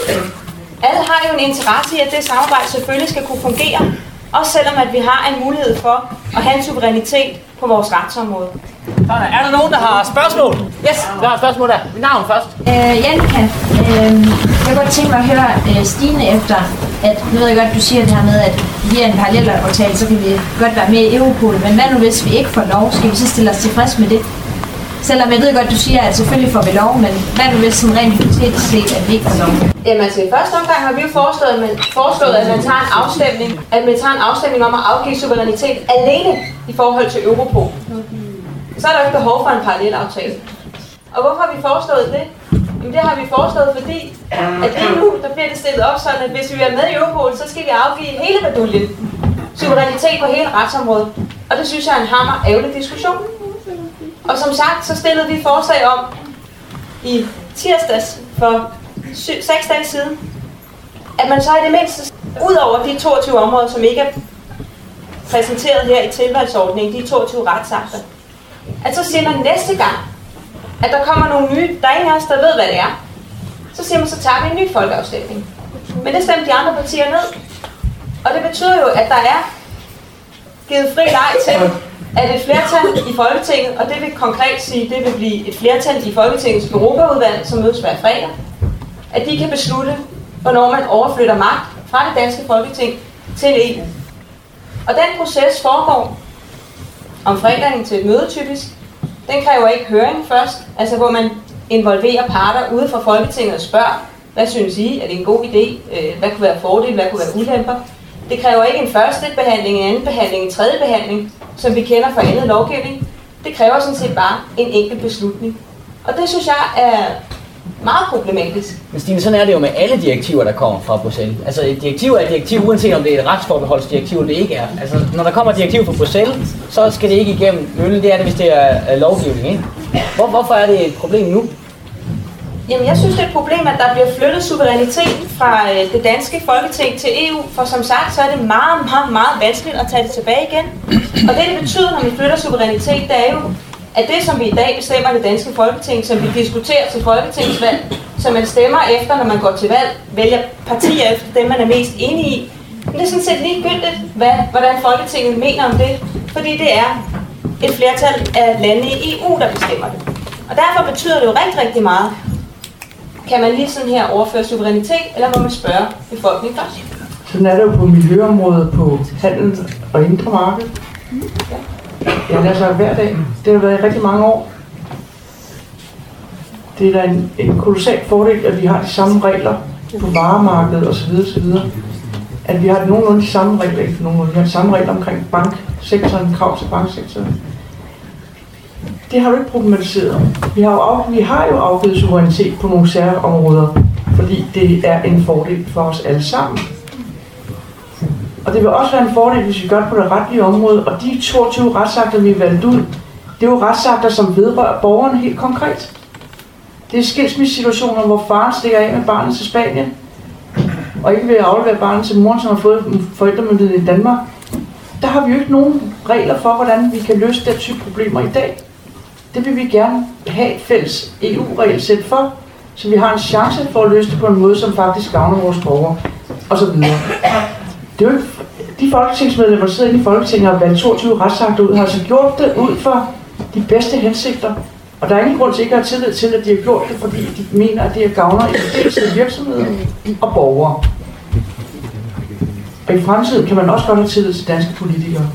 Alle har jo en interesse i, at det samarbejde selvfølgelig skal kunne fungere, også selvom at vi har en mulighed for at have en suverænitet på vores retsområde. Er der nogen, der har spørgsmål? Yes, der har spørgsmål der. Navn først. Jannika, jeg kunne godt tænke mig at høre Stine efter, at nu ved jeg godt, du siger det her med, at vi er en parallelaftale, så kan vi godt være med i Europol, men hvad nu hvis vi ikke får lov? Skal vi så stille os tilfreds med det? Selvom jeg ved godt, du siger, at selvfølgelig får vi lov, men hvad nu hvis sådan rent hypotetisk set, at vi ikke får lov? Jamen altså i første omgang har vi jo foreslået, at man tager en afstemning, om at afgive suverænitet alene i forhold til Europol. Så er der jo ikke behov for en parallelaftale. Og hvorfor har vi foreslået det? Jamen det har vi foreslået, fordi at lige nu, der bliver det stillet op sådan, at hvis vi er med i Europol, så skal vi afgive hele baduljen. Suverænitet på hele retsområdet. Og det synes jeg er en hammer ærgerlig diskussion. Og som sagt, så stillede vi forslag om i tirsdags for 6 dage siden, at man så i det mindste, ud over de 22 områder, som ikke er præsenteret her i tilvalgsordningen, de 22 retsakter, at så siger man næste gang, at der kommer nogle nye, der er ingen af os, der ved, hvad det er, så siger man, så tager vi en ny folkeafstemning. Men det stemte de andre partier ned. Og det betyder jo, at der er givet fri leg til, at et flertal i Folketinget, og det vil konkret sige, det vil blive et flertal i Folketingets Europaudvalg, som mødes hver fredag, at de kan beslutte, hvornår man overflytter magt fra det danske Folketing til EU. Og den proces foregår om fredagen til et møde typisk. Den kræver ikke høring først, altså hvor man involverer parter ude fra Folketinget og spørger, hvad synes I? Er det en god idé? Hvad kunne være fordele? Hvad kunne være ulemper? Det kræver ikke en første behandling, en anden behandling, en tredje behandling, som vi kender fra andet lovgivning. Det kræver sådan set bare en enkelt beslutning. Og det synes jeg er meget problematisk. Men Stine, sådan er det jo med alle direktiver, der kommer fra Bruxelles. Altså et direktiv er et direktiv, uanset om det er et retsforbeholdsdirektiv, eller det ikke er. Altså når der kommer et direktiv fra Bruxelles, så skal det ikke igennem møllen. Det er det, hvis det er lovgivning, ikke? Hvorfor er det et problem nu? Jamen, jeg synes, det er et problem, at der bliver flyttet suverænitet fra det danske Folketing til EU, for som sagt, så er det meget, meget, meget vanskeligt at tage det tilbage igen. Og det betyder, når vi flytter suverænitet, det er jo, at det, som vi i dag bestemmer i det danske Folketing, som vi diskuterer til folketingsvalg, som man stemmer efter, når man går til valg, vælger partier efter dem, man er mest enige i, Men det er sådan set ligegyldigt, hvordan Folketinget mener om det, fordi det er et flertal af lande i EU, der bestemmer det. Og derfor betyder det jo rigtig, rigtig meget. Kan man lige sådan her overføre suverænitet, eller må man spørge befolkningen først? Sådan er det jo på miljøområdet, på handel og indre marked. Ja, det er altså hver dag. Det har været i rigtig mange år. Det er da en kolossal fordel, at vi har de samme regler på varemarkedet osv. At vi har nogenlunde de samme regler, ikke nogenlunde, vi har de samme regler omkring banksektoren, krav til banksektoren. Det har du ikke problematiseret. Vi har jo afgivet suverænitet på nogle særområder, fordi det er en fordel for os alle sammen. Og det vil også være en fordel, hvis vi gør det på det retlige område, og de 22 retsakter, vi har valgt ud, det er jo retsakter, som vedrører borgerne helt konkret. Det er skilsmissesituationer, hvor faren stikker af med barnet til Spanien, og ikke vil aflevere barnet til moren, som har fået forældremyndighed i Danmark. Der har vi jo ikke nogen regler for, hvordan vi kan løse den type problemer i dag. Det vil vi gerne have et fælles EU-regelsæt for, så vi har en chance for at løse det på en måde, som faktisk gavner vores borgere, og så videre. Det er jo ikke, de folketingsmedlemmer, der sidder inde i Folketinget og har valgt 22 retsakter ud, har altså gjort det ud fra de bedste hensigter. Og der er ingen grund til ikke at have tillid til, at de har gjort det, fordi de mener, at det er gavner i dels virksomheder og borgere. Og i fremtiden kan man også godt have tillid til danske politikere.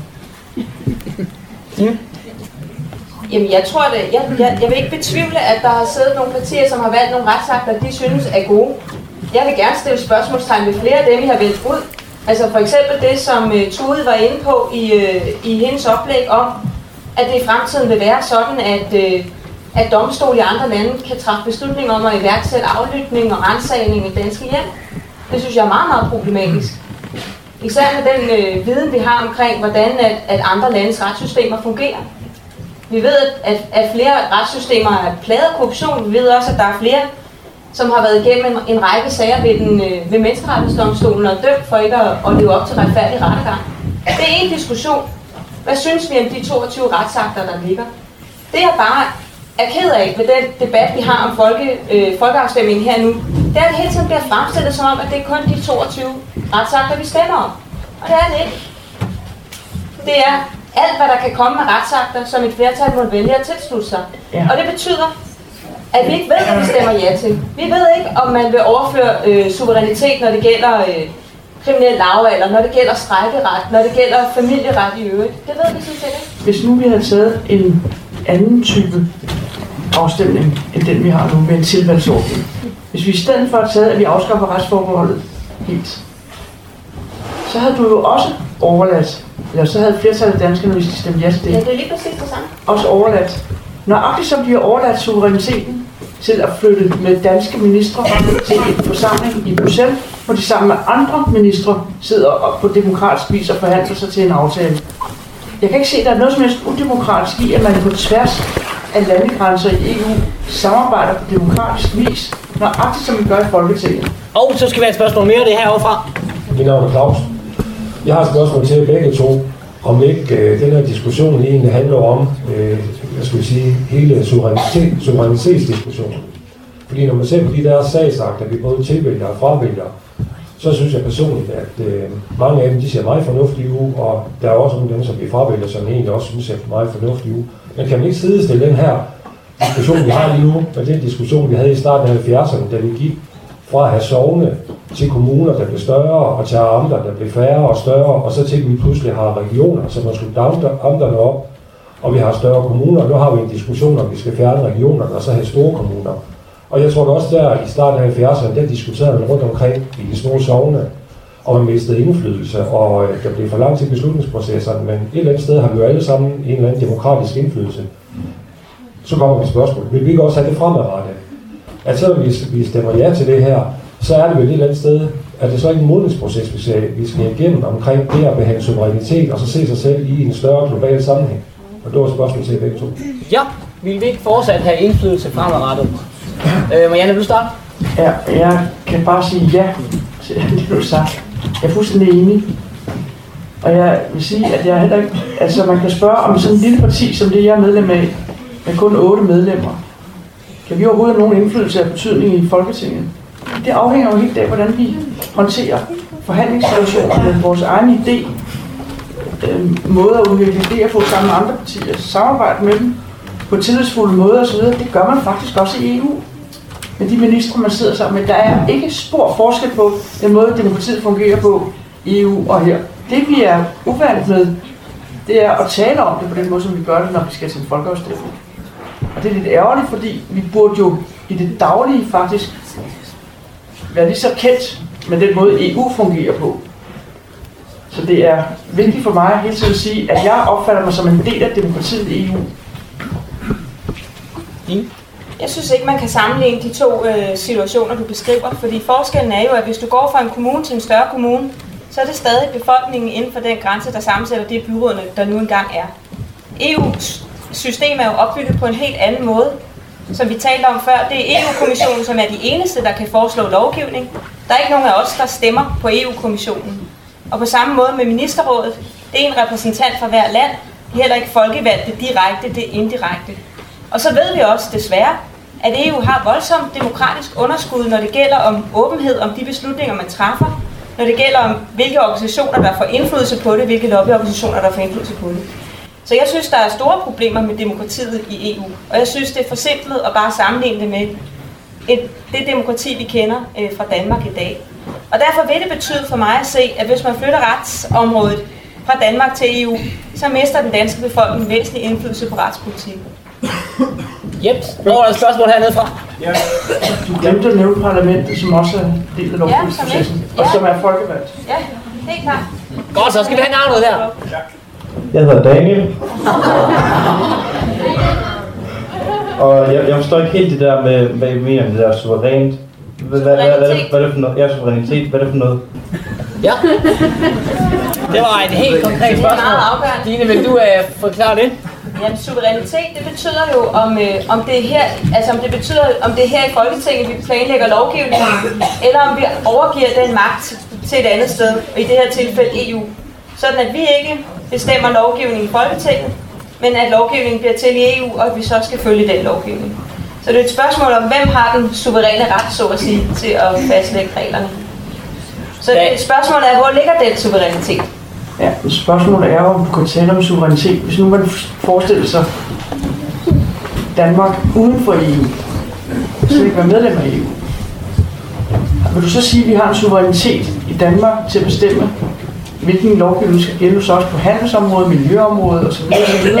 Jamen, jeg tror det. Jeg vil ikke betvivle, at der har siddet nogle partier, som har valgt nogle retsakter, de synes er gode. Jeg vil gerne stille spørgsmålstegn ved flere af dem, vi har valgt ud. Altså for eksempel det, som Tude var inde på i hendes oplæg om, at det i fremtiden vil være sådan, at domstole i andre lande kan træffe beslutninger om at iværksætte aflytning og ransagning i danske hjem. Det synes jeg er meget, meget problematisk. Især med den viden, vi har omkring, hvordan at andre landes retssystemer fungerer. Vi ved, at flere retssystemer er plaget af korruption. Vi ved også, at der er flere, som har været igennem en række sager ved Menneskerettighedsdomstolen og dømt for ikke at leve op til retfærdig rettergang. Det er en diskussion. Hvad synes vi om de 22 retsakter, der ligger? Det jeg bare er ked af ved den debat, vi har om folkeafstemningen her nu, det er, at det hele tiden bliver fremstillet som om, at det er kun de 22 retsakter, vi stemmer om. Og det er det ikke. Det er alt, hvad der kan komme af retsakter, som et flertal må vælge at tilslutte sig. Ja. Og det betyder, at vi ikke ved, hvad vi stemmer ja til. Vi ved ikke, om man vil overføre suverænitet, når det gælder kriminel lavalder, når det gælder strejkeret, når det gælder familieret i øvrigt. Det ved vi sådan set ikke. Hvis nu vi havde taget en anden type afstemning, end den vi har nu, med en tilvalgsordning. Hvis vi i stedet for at tage, at vi afskaffer retsforbeholdet helt, så havde du jo også overladt, eller så havde flertallet af danskerne, hvis de stemte ja til det. Ja, det er lige præcis det samme. Også overladt. Nøjagtigt som de har overladt suveræniteten til at flytte med danske ministre til en forsamling i Bruxelles, hvor de sammen med andre ministre sidder på demokratisk vis og forhandler sig til en aftale. Jeg kan ikke se, at der er noget som helst udemokratisk i, at man på tværs af landegrænser i EU samarbejder på demokratisk vis, nøjagtigt som vi gør i Folketinget. Og så skal vi have et spørgsmål mere, det her overfra. Mit navn er Claus. Jeg har et spørgsmål til begge to, om ikke den her diskussion egentlig handler om, hele suverænitetsdiskussionen. Fordi når man ser på de der sagsakter, vi både tilvælger og fravælger, så synes jeg personligt, at mange af dem, de ser meget fornuftige ud, og der er også nogle af dem, som vi fravælger, som egentlig også synes, ser meget fornuftige ud. Men kan man ikke sidestille den her diskussion, vi har lige nu, med den diskussion, vi havde i starten af 70'erne, da vi gik fra at have sogne til kommuner, der blev større, og til amter, der blev færre og større, og så til vi pludselig har regioner, så man skulle amterne op, og vi har større kommuner, og nu har vi en diskussion, om vi skal fjerne regionerne, og så have store kommuner. Og jeg tror da også der i starten af 70'erne, der diskuterede man rundt omkring i de små sogne, og man mistede indflydelse, og der blev for langt til beslutningsprocesserne, men et eller andet sted har vi jo alle sammen en eller anden demokratisk indflydelse. Så kommer vi spørgsmål. Vil vi ikke også have det fremadrettet? At selvom vi stemmer ja til det her, så er det vel et eller andet sted, at det så ikke en modningsproces, vi skal igennem omkring det at behandle suverænitet, og så se sig selv i en større global sammenhæng. Og det var et spørgsmål til begge to. Ja, vil vi ikke fortsat have indflydelse fremadrettet? Marianne, vil du starte? Ja, jeg kan bare sige ja til det, du har sagt. Jeg er fuldstændig enig. Og jeg vil sige, at jeg heller ikke... Altså, man kan spørge om sådan et lille parti, som det jeg er medlem af, med kun 8 medlemmer. Kan vi overhovedet have nogen indflydelse af betydning i Folketinget? Det afhænger jo helt af, hvordan vi håndterer forhandlingssituationer med vores egen idé, måder at udvikle idéer på sammen med andre partier, samarbejde med dem på tillidsfulde måder osv., det gør man faktisk også i EU. Med de ministre, man sidder sammen med, der er ikke spor forskel på den måde, demokratiet fungerer på i EU og her. Det vi er uvant med, det er at tale om det på den måde, som vi gør det, når vi skal til en folkeafstemning. Og det er lidt ærgerligt, fordi vi burde jo i det daglige faktisk være lige så kendt med den måde, EU fungerer på. Så det er vigtigt for mig hele tiden at sige, at jeg opfatter mig som en del af demokratiet i EU. Jeg synes ikke, man kan sammenligne de to situationer, du beskriver, fordi forskellen er jo, at hvis du går fra en kommune til en større kommune, så er det stadig befolkningen inden for den grænse, der sammensætter det byrådene, der nu engang er. EU's system er jo opbygget på en helt anden måde. Som vi talte om før, det er EU-kommissionen, som er de eneste, der kan foreslå lovgivning. Der er ikke nogen af os, der stemmer på EU-kommissionen. Og på samme måde med ministerrådet, det er en repræsentant fra hver land, heller ikke folkevalgte direkte, det er indirekte. Og så ved vi også desværre, at EU har voldsomt demokratisk underskud, når det gælder om åbenhed om de beslutninger, man træffer, når det gælder om, hvilke organisationer, der får indflydelse på det, hvilke lobbyorganisationer, der får indflydelse på det. Så jeg synes, der er store problemer med demokratiet i EU, og jeg synes, det er forsimplet at bare sammenligne det med det demokrati, vi kender fra Danmark i dag. Og derfor vil det betyde for mig at se, at hvis man flytter retsområdet fra Danmark til EU, så mister den danske befolkning væsentlig indflydelse på retspolitikken. Jeps, hvor er et spørgsmål hernede fra? Ja. Du glemte at nævne parlamentet, som også er en del af lovgivningsprocessen, og som er folkevalgt. Ja, helt klart. Godt, så skal vi have navnet der. Jeg hedder Daniel. Og jeg forstår ikke helt det der med, hvad I mener, det der suverænt. Hvad er det for noget? Ja, suverænitet. Hvad er det for noget? Ja. Det var et helt konkret spørgsmål. Det er meget afgørende. Dine, vil du forklare det? Jamen, suverænitet, det betyder jo, om det er her, altså om det er her i Folketinget, vi planlægger lovgivning, eller om vi overgiver den magt til et andet sted, og i det her tilfælde EU. Sådan at vi ikke bestemmer lovgivning i Folketinget, men at lovgivningen bliver til i EU, og at vi så skal følge den lovgivning. Så det er et spørgsmål om, hvem har den suveræne ret, så at sige, til at fastlægge reglerne. Så det spørgsmålet er, hvor ligger den suverænitet? Ja, spørgsmålet er jo, om du kan tale om suverænitet. Hvis nu man forestiller sig Danmark uden for EU, så ikke være medlem af EU. Vil du så sige, at vi har en suverænitet i Danmark til at bestemme, hvilken lovgivning skal gælde hos os på handelsområdet, miljøområdet osv.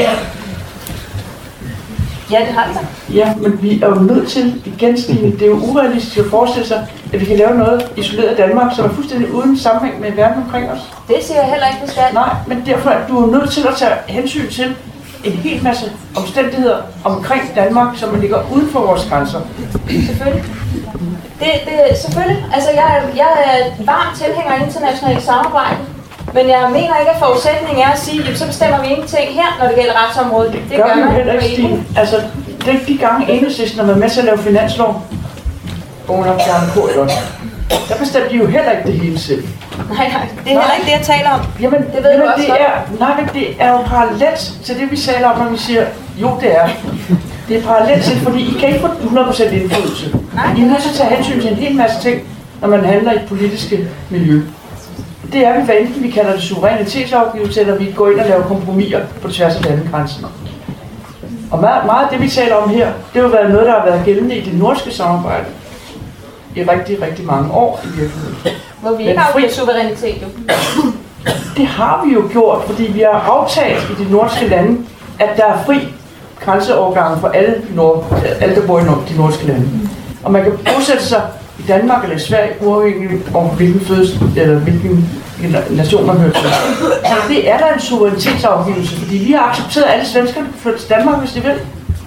Ja, det har vi. Ja, men vi er jo nødt til, igen Stine, det er jo urealistisk at forestille sig, at vi kan lave noget isoleret af Danmark, som er fuldstændig uden sammenhæng med verden omkring os. Det siger jeg heller ikke, det skal. Nej, men derfor er du nødt til at tage hensyn til en hel masse omstændigheder omkring Danmark, som ligger uden for vores grænser. Selvfølgelig. Selvfølgelig. Altså, jeg er varm tilhænger af internationalt samarbejde. Men jeg mener ikke, at forudsætningen er at sige, at så bestemmer vi ingenting her, når det gælder retsområdet. Det gør man heller ikke, Stine. Altså, det er de gange Enhedslisten har været med til at lave finanslov under Bjarne Corydon. Der bestemte de jo heller ikke det hele selv. Nej, det er heller ikke det, jeg taler om. Jamen, det ved du også godt. Det er jo parallelt til det, vi taler om, når vi siger, jo, det er. Det er parallelt til, fordi I kan ikke få 100% indflydelse. I er nødt til at tage hensyn til en hel masse ting, når man handler i et politiske miljø. Det er vi, hvad enten vi kalder det suverænitetsafgivelse, eller vi går ind og laver kompromiser på tværs af landegrænsen. Og meget af det, vi taler om her, det har jo været noget, der har været gældende i det nordiske samarbejde i rigtig, rigtig mange år i virkeligheden. Hvor vi ikke afgiver suverænitet, jo. Det har vi jo gjort, fordi vi har aftalt i de nordiske lande, at der er fri grænseovergange for alle der bor i de nordiske lande. Og man kan bosætte sig i Danmark eller i Sverige, uafhængigt om hvilken nation man hører til. Det er der en suverænitetsafgivelse, fordi vi har accepteret, at alle svenskerne kan flytte til Danmark, hvis de vil.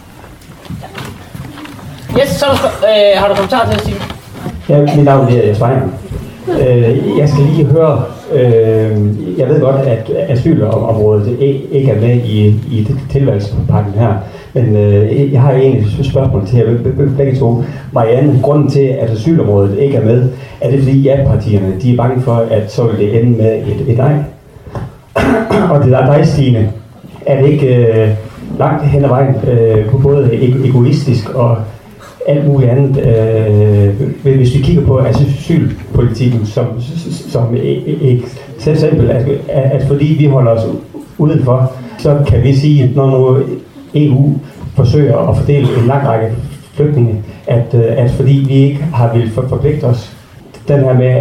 Yes, så har du kommentar til at sige? Ja, mit navn er Jesper Heimann. Jeg skal lige høre, jeg ved godt, at asylområdet ikke er med i tilvalgspakken her, men jeg har egentlig et spørgsmål til jer begge to. Marianne, grunden til, at asylområdet ikke er med, er det fordi ja-partierne, de er bange for, at så vil det ende med et nej? Og det er dig, Stine. Er det ikke langt hen ad vejen på både egoistisk og alt muligt andet. Hvis vi kigger på asylpolitikken som et eksempel, at fordi vi holder os udenfor, så kan vi sige, at når nu EU forsøger at fordele en lang række flygtninge, at fordi vi ikke har ville forpligte os, den her med,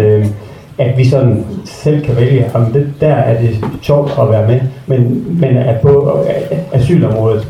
at vi sådan selv kan vælge, om det, der er det sjovt at være med, men at på asylområdet,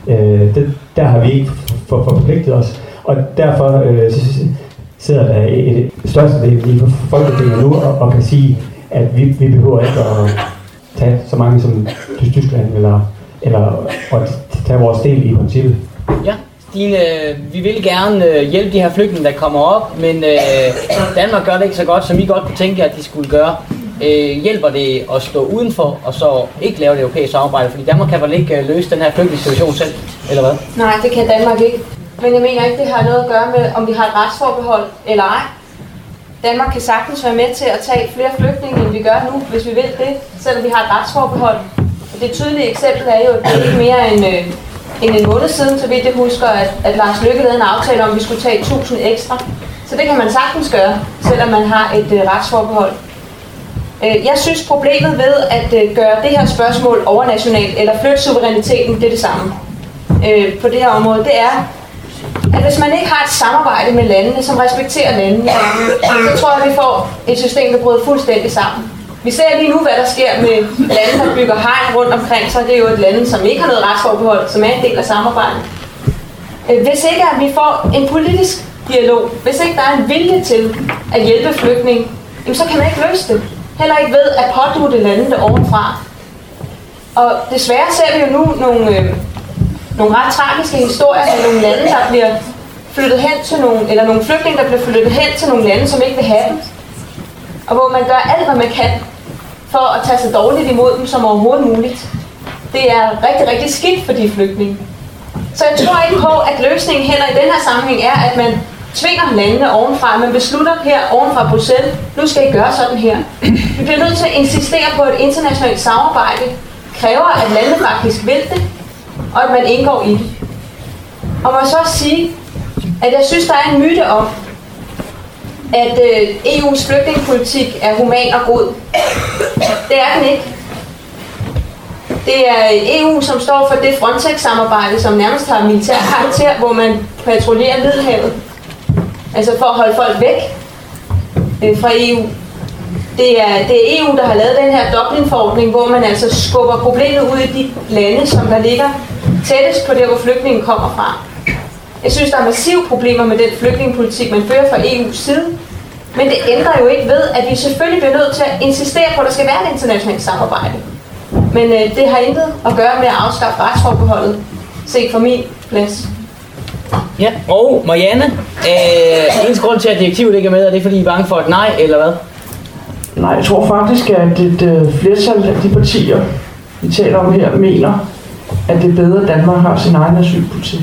der har vi ikke forpligtet os, og derfor sidder der et størstedel i Folketinget nu og kan sige, at vi behøver ikke at tage så mange som Tyskland, eller at tage vores del i princippet. Ja, Stine, vi vil gerne hjælpe de her flygtninge, der kommer op, men Danmark gør det ikke så godt, som I godt kunne tænke, at de skulle gøre. Hjælper det at stå udenfor, og så ikke lave det europæiske samarbejde? Fordi Danmark kan vel ikke løse den her flygtningssituation selv, eller hvad? Nej, det kan Danmark ikke. Men jeg mener ikke, det har noget at gøre med, om vi har et retsforbehold eller ej. Danmark kan sagtens være med til at tage flere flygtninge, end vi gør nu, hvis vi vil det, selvom vi har et retsforbehold. Og det tydelige eksempel er jo, at det er ikke mere end en måned siden, så vidt jeg husker, at Lars Løkke lavede en aftale om, at vi skulle tage 1000 ekstra. Så det kan man sagtens gøre, selvom man har et retsforbehold. Jeg synes, problemet ved at gøre det her spørgsmål overnationalt, eller flytte suveræniteten, det er det samme på det her område, det er, at hvis man ikke har et samarbejde med landene, som respekterer landene, så tror jeg, at vi får et system, der bryder fuldstændig sammen. Vi ser lige nu, hvad der sker med lande, der bygger hegn rundt omkring sig. Det er jo et land, som ikke har noget retsforbehold, som er en del af samarbejdet. Hvis ikke at vi får en politisk dialog, hvis ikke der er en vilje til at hjælpe flygtninge, så kan man ikke løse det. Heller ikke ved at pådutte landene ovenfra. Og desværre ser vi jo nu nogle ret tragiske historier med nogle lande, der bliver flyttet hen til nogle flygtninge, der bliver flyttet hen til nogle lande, som ikke vil have dem. Og hvor man gør alt, hvad man kan for at tage sig dårligt imod dem som overhovedet muligt. Det er rigtig, rigtig skidt for de flygtninge. Så jeg tror ikke på, at løsningen heller i den her sammenhæng er, at man tvinger landene ovenfra. Man beslutter her ovenfra Bruxelles, nu skal I gøre sådan her. Vi bliver nødt til at insistere på, at internationalt samarbejde kræver, at landene faktisk vil det, og at man indgår i det. Og må jeg så sige, at jeg synes, der er en myte om, at EU's flygtningepolitik er human og god. Det er den ikke. Det er EU, som står for det Frontex-samarbejde, som nærmest har militær karakter, hvor man patruljerer Middelhavet. Altså for at holde folk væk fra EU. Det er EU, der har lavet den her Dublin-forordning, hvor man altså skubber problemet ud i de lande, som der ligger tættest på der, hvor flygtningen kommer fra. Jeg synes, der er massive problemer med den flygtningepolitik, man fører fra EU's side. Men det ændrer jo ikke ved, at vi selvfølgelig bliver nødt til at insistere på, at der skal være et internationalt samarbejde. Men det har intet at gøre med at afskaffe retsforbeholdet, set fra min plads. Ja, og Marianne, eneste grund til, at direktivet ikke er med, er det fordi I er bange for et nej, eller hvad? Nej, jeg tror faktisk, at et flertal af de partier, vi taler om her, mener, at det er bedre, at Danmark har sin egen asylpolitik.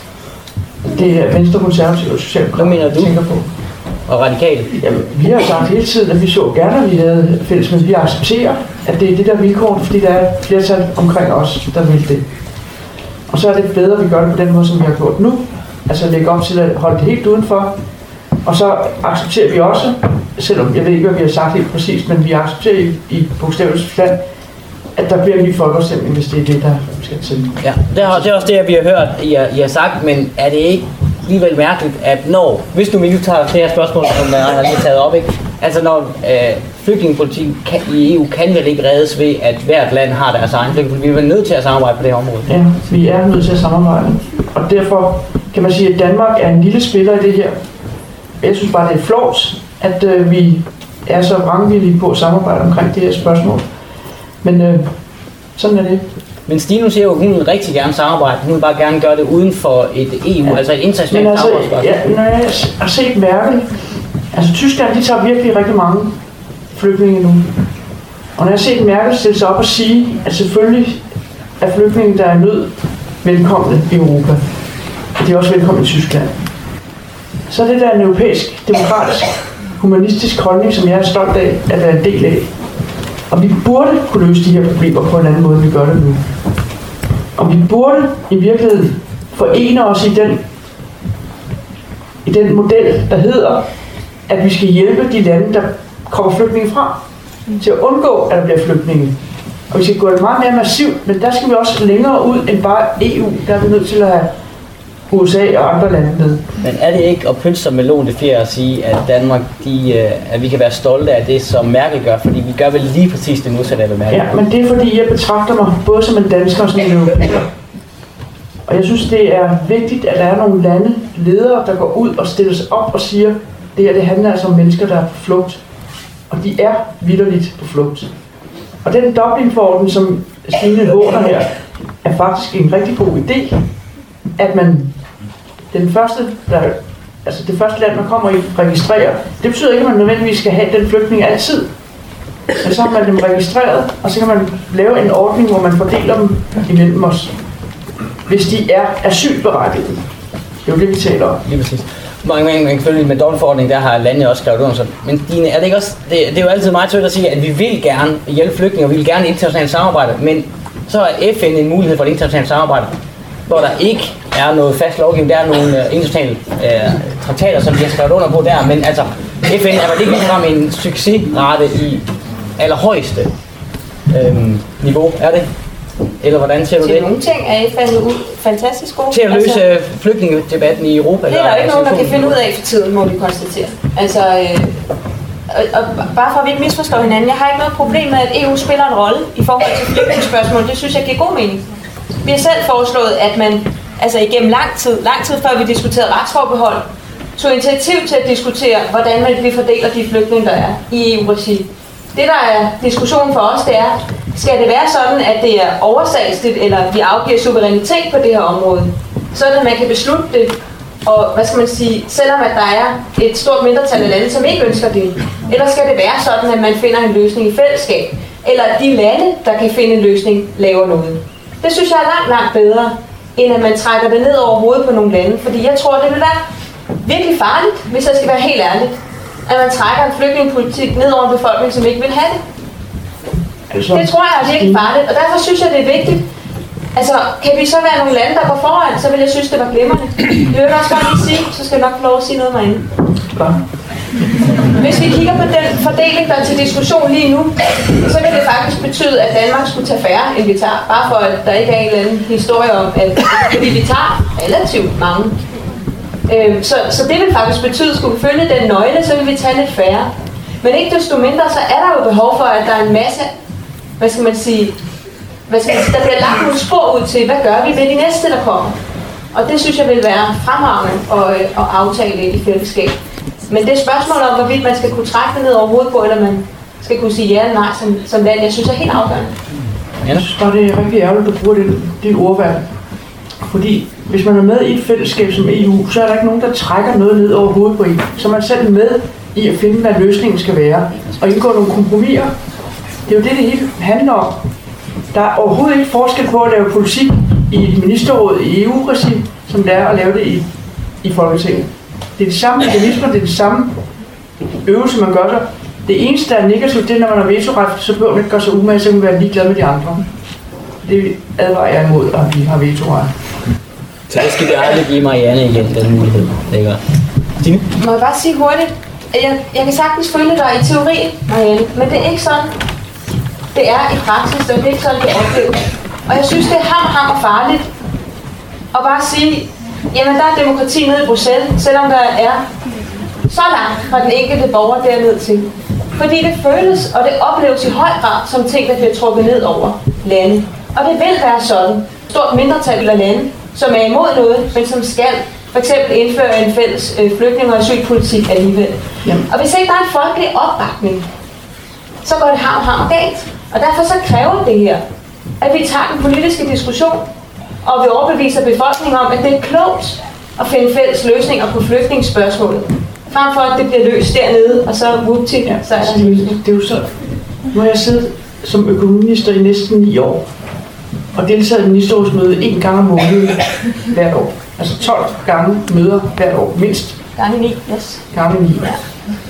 Det er Venstre, Konservative og Socialdemokrater, hvad mener du? Tænker på. Og radikale? Jamen, vi har sagt hele tiden, at vi så gerne, at vi havde fælles, men vi accepterer, at det er det der vilkår, fordi der er et flertal omkring os, der vil det. Og så er det bedre, at vi gør det på den måde, som vi har gjort nu. Altså lægge op til at holde det helt udenfor. Og så accepterer vi også, selvom jeg ved ikke, hvad vi har sagt helt præcist, men vi accepterer i bogstavelig forstand, at der bliver en ny folkeafstemning, hvis det er det, der skal til. Ja, det er også det, vi har hørt, I har sagt, men er det ikke alligevel mærkeligt, at hvis du vil tage det her spørgsmål, som jeg har lige taget op, ikke? Altså når flygtningepolitikken i EU kan vel ikke reddes ved, at hvert land har deres egen flygtningepolitik. Vi er nødt til at samarbejde på det her område. Ja, vi er nødt til at samarbejde. Og derfor kan man sige, at Danmark er en lille spiller i det her. Jeg synes bare, det er flot, at vi er så vrangvillige på at samarbejde omkring det her spørgsmål. Men sådan er det. Men Stine siger jo, at hun vil rigtig gerne samarbejde. Hun vil bare gerne gøre det uden for et EU, ja. Altså et internationalt samarbejde. Ja, når jeg har set Merkel, altså Tyskland, de tager virkelig rigtig mange flygtninge nu. Og når jeg har set Merkel stille sig op og sige, at selvfølgelig er flygtninge, der er nød, velkomne i Europa. Og de er også velkomne i Tyskland. Så er det der en europæisk, demokratisk, humanistisk holdning, som jeg er stolt af at være en del af. Og vi burde kunne løse de her problemer på en anden måde, end vi gør det nu. Og vi burde i virkeligheden forene os i den i den model, der hedder, at vi skal hjælpe de lande, der kommer flygtninge fra, til at undgå, at der bliver flygtninge. Og vi skal gå det meget mere massivt, men der skal vi også længere ud end bare EU. Der er vi nødt til at have USA og andre lande med. Men er det ikke at pynte sig med lån det fjerde at sige, at Danmark, at vi kan være stolte af det, som Merkel gør, fordi vi gør vel lige præcis det modsatte af, hvad Merkel gør? Ja, men det er fordi, jeg betragter mig både som en dansker og som en europæer. Og jeg synes, det er vigtigt, at der er nogle lande, ledere, der går ud og stiller sig op og siger, det her, det handler altså om mennesker, der er på flugt. Og de er vitterligt på flugt. Og den Dublin-forordning, som Stine håner her, er faktisk en rigtig god idé, at man det første land, man kommer i, registrerer. Det betyder ikke, at man nødvendigvis skal have den flygtning altid. Men så har man dem registreret, og så kan man lave en ordning, hvor man fordeler dem imellem os, hvis de er asylberettigede. Det er jo det, vi taler om. Lige præcis. Man kan følge med Dublin-forordningen, der har landene også skrevet under sig. Men Dine, er det ikke også, det er jo altid meget tørt at sige, at vi vil gerne hjælpe flygtninge, og vi vil gerne internationalt samarbejde, men så er FN en mulighed for et internationalt samarbejde, hvor der ikke er noget fast lovgivning, der er nogle internationale traktater, som vi har skrevet under på der, men altså, FN er vel ikke ligefrem en succesrate i allerhøjeste niveau, er det? Eller hvordan ser du det? Til nogle ting er FN jo fantastisk gode. Til at løse flygtningedebatten i Europa? Det er der ikke nogen, der kan finde ud af for tiden, må vi konstatere. Altså, og bare for at vi ikke misforstår hinanden, jeg har ikke noget problem med, at EU spiller en rolle i forhold til flygtningsspørgsmål. Det synes jeg giver god mening. Vi har selv foreslået, at man igennem lang tid før vi diskuterede retsforbehold, tog initiativ til at diskutere, hvordan vi fordeler de flygtninge, der er i EU-regi. Det, der er diskussionen for os, det er, skal det være sådan, at det er overstatsligt, eller vi afgiver suverænitet på det her område, sådan at man kan beslutte det, og selvom at der er et stort mindretal af lande, som ikke ønsker det, eller skal det være sådan, at man finder en løsning i fællesskab, eller at de lande, der kan finde en løsning, laver noget. Det synes jeg er langt bedre, end at man trækker det ned over hovedet på nogle lande, fordi jeg tror, det vil være virkelig farligt, hvis jeg skal være helt ærlig, at man trækker en flygtningepolitik ned over en befolkning, som ikke vil have det. Det tror jeg er virkelig farligt, og derfor synes jeg, det er vigtigt. Altså, kan vi så være nogle lande, der går foran, så vil jeg synes, det var glimrende. Det vil jeg også godt lige sige, så skal jeg nok få lov at sige noget derinde. Hvis vi kigger på den fordeling, der er til diskussion lige nu, så vil det faktisk betyde, at Danmark skulle tage færre, end vi tager. Bare for, at der ikke er en eller anden historie om, at fordi vi tager relativt mange. Så det vil faktisk betyde, at skulle vi følge den nøgle, så vil vi tage lidt færre. Men ikke desto mindre, så er der jo behov for, at der er en masse, der bliver lagt nogle spor ud til, hvad gør vi ved de næste, der kommer. Og det synes jeg vil være fremragende at aftale i fællesskab. Men det er spørgsmål om, hvorvidt man skal kunne trække det ned over hovedet på, eller man skal kunne sige ja eller nej som land, jeg synes er helt afgørende. Jeg synes bare, det er rigtig ærgerligt, at du bruger det ordvalg. Fordi hvis man er med i et fællesskab som EU, så er der ikke nogen, der trækker noget ned over hovedet på en. Så er man selv med i at finde, hvad løsningen skal være, og indgå nogle kompromiser. Det er jo det hele handler om. Der er overhovedet ikke forskel på at lave politik i et ministerråd i EU-regi, som det er at lave det i Folketinget. Det er de samme mekanismer, det er de samme øvelser, man gør sig. Det eneste, der er negativt, det er, når man har vetoret, så behøver man ikke gøre sig umage, så kan man være ligeglad med de andre. Det advarer jeg imod, at vi har vetoret. Så det skal vi aldrig give Marianne igen, den mulighed. Lækker. Stine? Må jeg bare sige hurtigt, at jeg kan sagtens følge dig i teorien, Marianne, men det er ikke sådan, det er i praksis, og det er ikke sådan, det opleves. Og jeg synes, det er hammer farligt at bare sige, jamen der er demokrati nede i Bruxelles, selvom der er så langt fra den enkelte borger derned til. Fordi det føles, og det opleves i høj grad som ting, der bliver trukket ned over lande. Og det vil være sådan, stort mindretal af lande, som er imod noget, men som skal for eksempel indføre en fælles flygtninge- og asylpolitik alligevel. Jamen. Og hvis ikke der er en folkelig opbakning, så går det hammer galt. Og derfor så kræver det her, at vi tager den politiske diskussion, og vi overbeviser befolkningen om, at det er klogt at finde fælles løsninger på flygtningsspørgsmålet. Frem for at det bliver løst dernede, og så whoopty, så er der en løsning. Det er jo så. Nu har jeg siddet som økonomiminister i næsten 9 år, og deltaget i ministerrådsmøde 1 gang om måneden hvert år. Altså 12 gange møder hvert år, mindst. Gange 9, yes. Gange 9. Ja.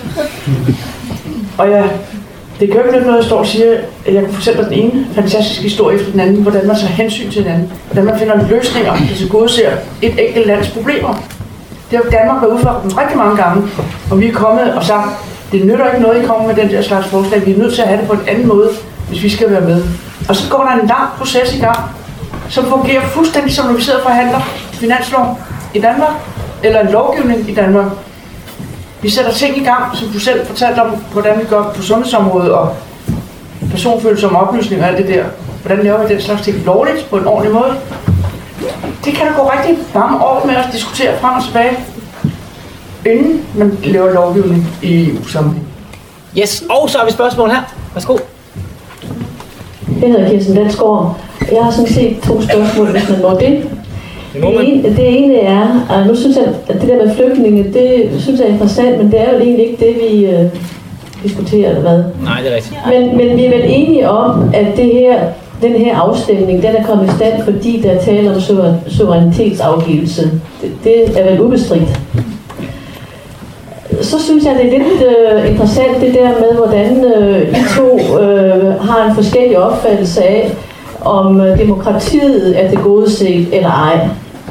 Og det kan jo ikke noget, jeg står og siger, at jeg kan fortælle den ene fantastiske historie efter den anden, hvordan man tager hensyn til den anden, hvordan man finder løsninger, der tilgodeser et enkelt lands problemer. Det har Danmark været udfordret rigtig mange gange, og vi er kommet og sagt, det nytter ikke noget, I kommer med den der slags forslag. Vi er nødt til at have det på en anden måde, hvis vi skal være med. Og så går der en lang proces i gang, som fungerer fuldstændig som når vi sidder og forhandler finanslov i Danmark, eller en lovgivning i Danmark. Vi sætter ting i gang, som du selv fortalte om, hvordan vi gør på sundhedsområdet og personfølsomme oplysninger og alt det der. Hvordan laver vi den slags ting lovligt på en ordentlig måde? Det kan der gå rigtig mange år med at diskutere frem og tilbage, inden man laver lovgivning i EU-sammenhæng. Yes, og så har vi spørgsmål her. Værsgo. Jeg hedder Kirsten Dansgaard. Jeg har sådan set 2 spørgsmål, hvis man må det. Det ene er, og nu synes jeg, at det der med flygtninge, det synes jeg er interessant, men det er jo egentlig ikke det, vi diskuterer, eller hvad? Nej, det er rigtigt. Men vi er vel enige om, at den her afstemning, den er kommet i stand, fordi der taler om suverænitetsafgivelse. Det er vel ubestridt. Så synes jeg, det er lidt interessant det der med, hvordan I to har en forskellig opfattelse af, om demokratiet er det gode set eller ej.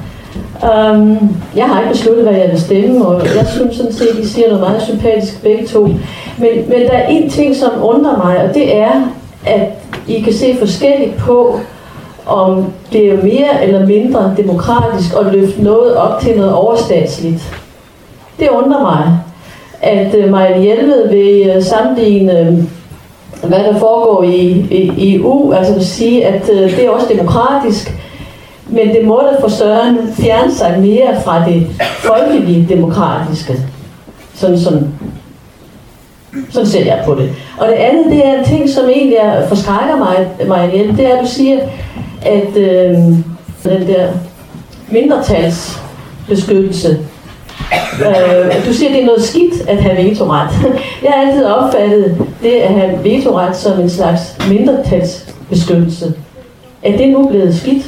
Jeg har ikke besluttet, hvad jeg vil stemme, og jeg synes sådan set, I siger noget meget sympatisk begge to. Men der er en ting, som undrer mig, og det er, at I kan se forskelligt på, om det er mere eller mindre demokratisk at løfte noget op til noget overstatsligt. Det undrer mig, at Marianne Jelved vil sammenligne, hvad der foregår i EU, altså vil sige, at det er også demokratisk, men det må da for søren fjerne sig mere fra det folkelige demokratiske. Sådan ser jeg på det. Og det andet, det er en ting, som egentlig forskrækker mig, Marianne Jelved, det er, at du siger, at den der mindretalsbeskyttelse, du siger, at det er noget skidt at have vetoret. Jeg har altid opfattet det at have vetoret som en slags mindretalsbeskyttelse. Er det nu blevet skidt?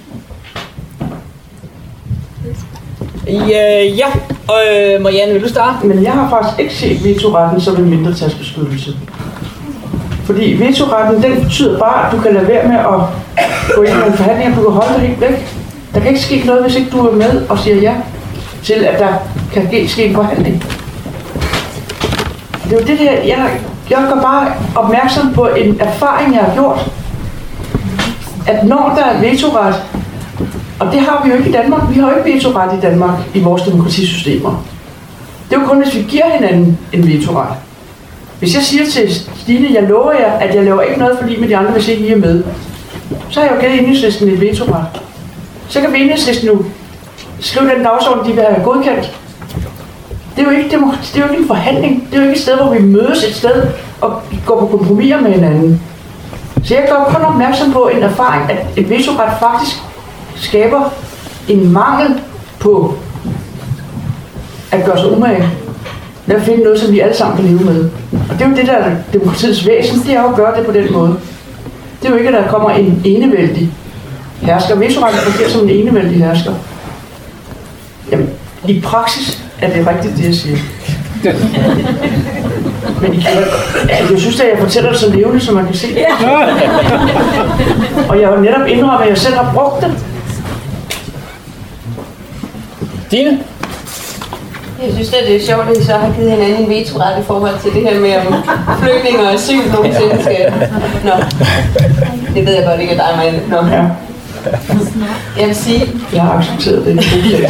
Ja, og Marianne, vil du starte? Men jeg har faktisk ikke set vetoretten som en mindretalsbeskyttelse. Fordi vetoretten, den betyder bare, at du kan lade være med at gå ind i en forhandling, du kan holde dig helt væk. Der kan ikke ske noget, hvis ikke du er med og siger ja til, at der kan ske en forhandling. Det er jo det der, jeg gør bare opmærksom på en erfaring, jeg har gjort. At når der er vetoret, og det har vi jo ikke i Danmark, vi har jo ikke vetoret i Danmark i vores demokratisystemer. Det er jo kun, hvis vi giver hinanden en vetoret. Hvis jeg siger til Stine, jeg lover jer, at jeg laver ikke noget forlig med de andre, hvis ikke I er med, så har jeg jo givet Enhedslisten et vetoret. Så kan vi Enhedslisten nu skrive den dagsorden, de vil have godkendt. Det er jo ikke en forhandling. Det er jo ikke et sted, hvor vi mødes et sted og går på kompromiser med hinanden. Så jeg gør kun opmærksom på en erfaring, at et vetoret faktisk skaber en mangel på at gøre sig umage med at finde noget, som vi alle sammen kan leve med. Og det er jo det, der er demokratiets væsen, det er jo at gøre det på den måde. Det er jo ikke, at der kommer en enevældig hersker. Vetoretten fungerer som en enevældig hersker. Jamen, i praksis er det rigtigt, det jeg siger. Men jeg synes, at jeg fortæller det så levende, som man kan se det. Og jeg har netop indrømmet, at jeg selv har brugt det. Dine? Jeg synes, det er sjovt, at I så har givet hinanden en vetoret i forhold til det her med, om flygtninge og asyl nogensinde skal... Nå, det ved jeg godt ikke, at dig, men... Nå. Ja. Jeg vil sige... Jeg har accepteret det.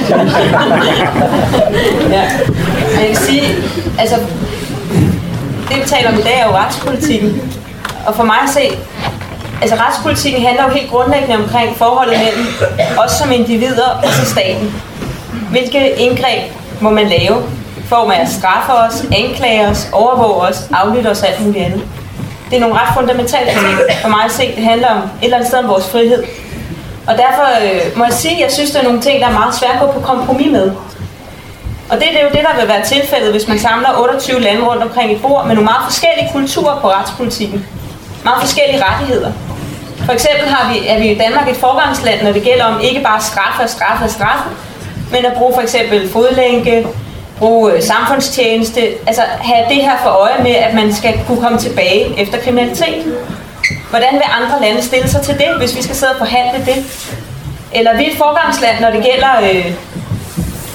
Ja. Jeg vil sige, altså... Det vi taler om i dag er jo retspolitikken. Og for mig at se... Altså retspolitikken handler jo helt grundlæggende omkring forholdet mellem os som individer og til staten. Hvilke indgreb må man lave for at straffe os, anklage os, overvåge os, aflytte os og alt muligt andet. Det er nogle ret fundamentale ting for mig at se. Det handler om et eller andet sted om vores frihed. Og derfor må jeg sige, at jeg synes, der er nogle ting, der er meget svært at gå på kompromis med. Og det er jo det, der vil være tilfældet, hvis man samler 28 lande rundt omkring et bord med nogle meget forskellige kulturer på retspolitikken. Meget forskellige rettigheder. For eksempel er vi i Danmark et forgangsland, når det gælder om ikke bare straffe, men at bruge for eksempel fodlænke, bruge samfundstjeneste, altså have det her for øje med, at man skal kunne komme tilbage efter kriminalitet. Hvordan vil andre lande stille sig til det, hvis vi skal sidde og forhandle det? Eller vi er et forgangsland, når det gælder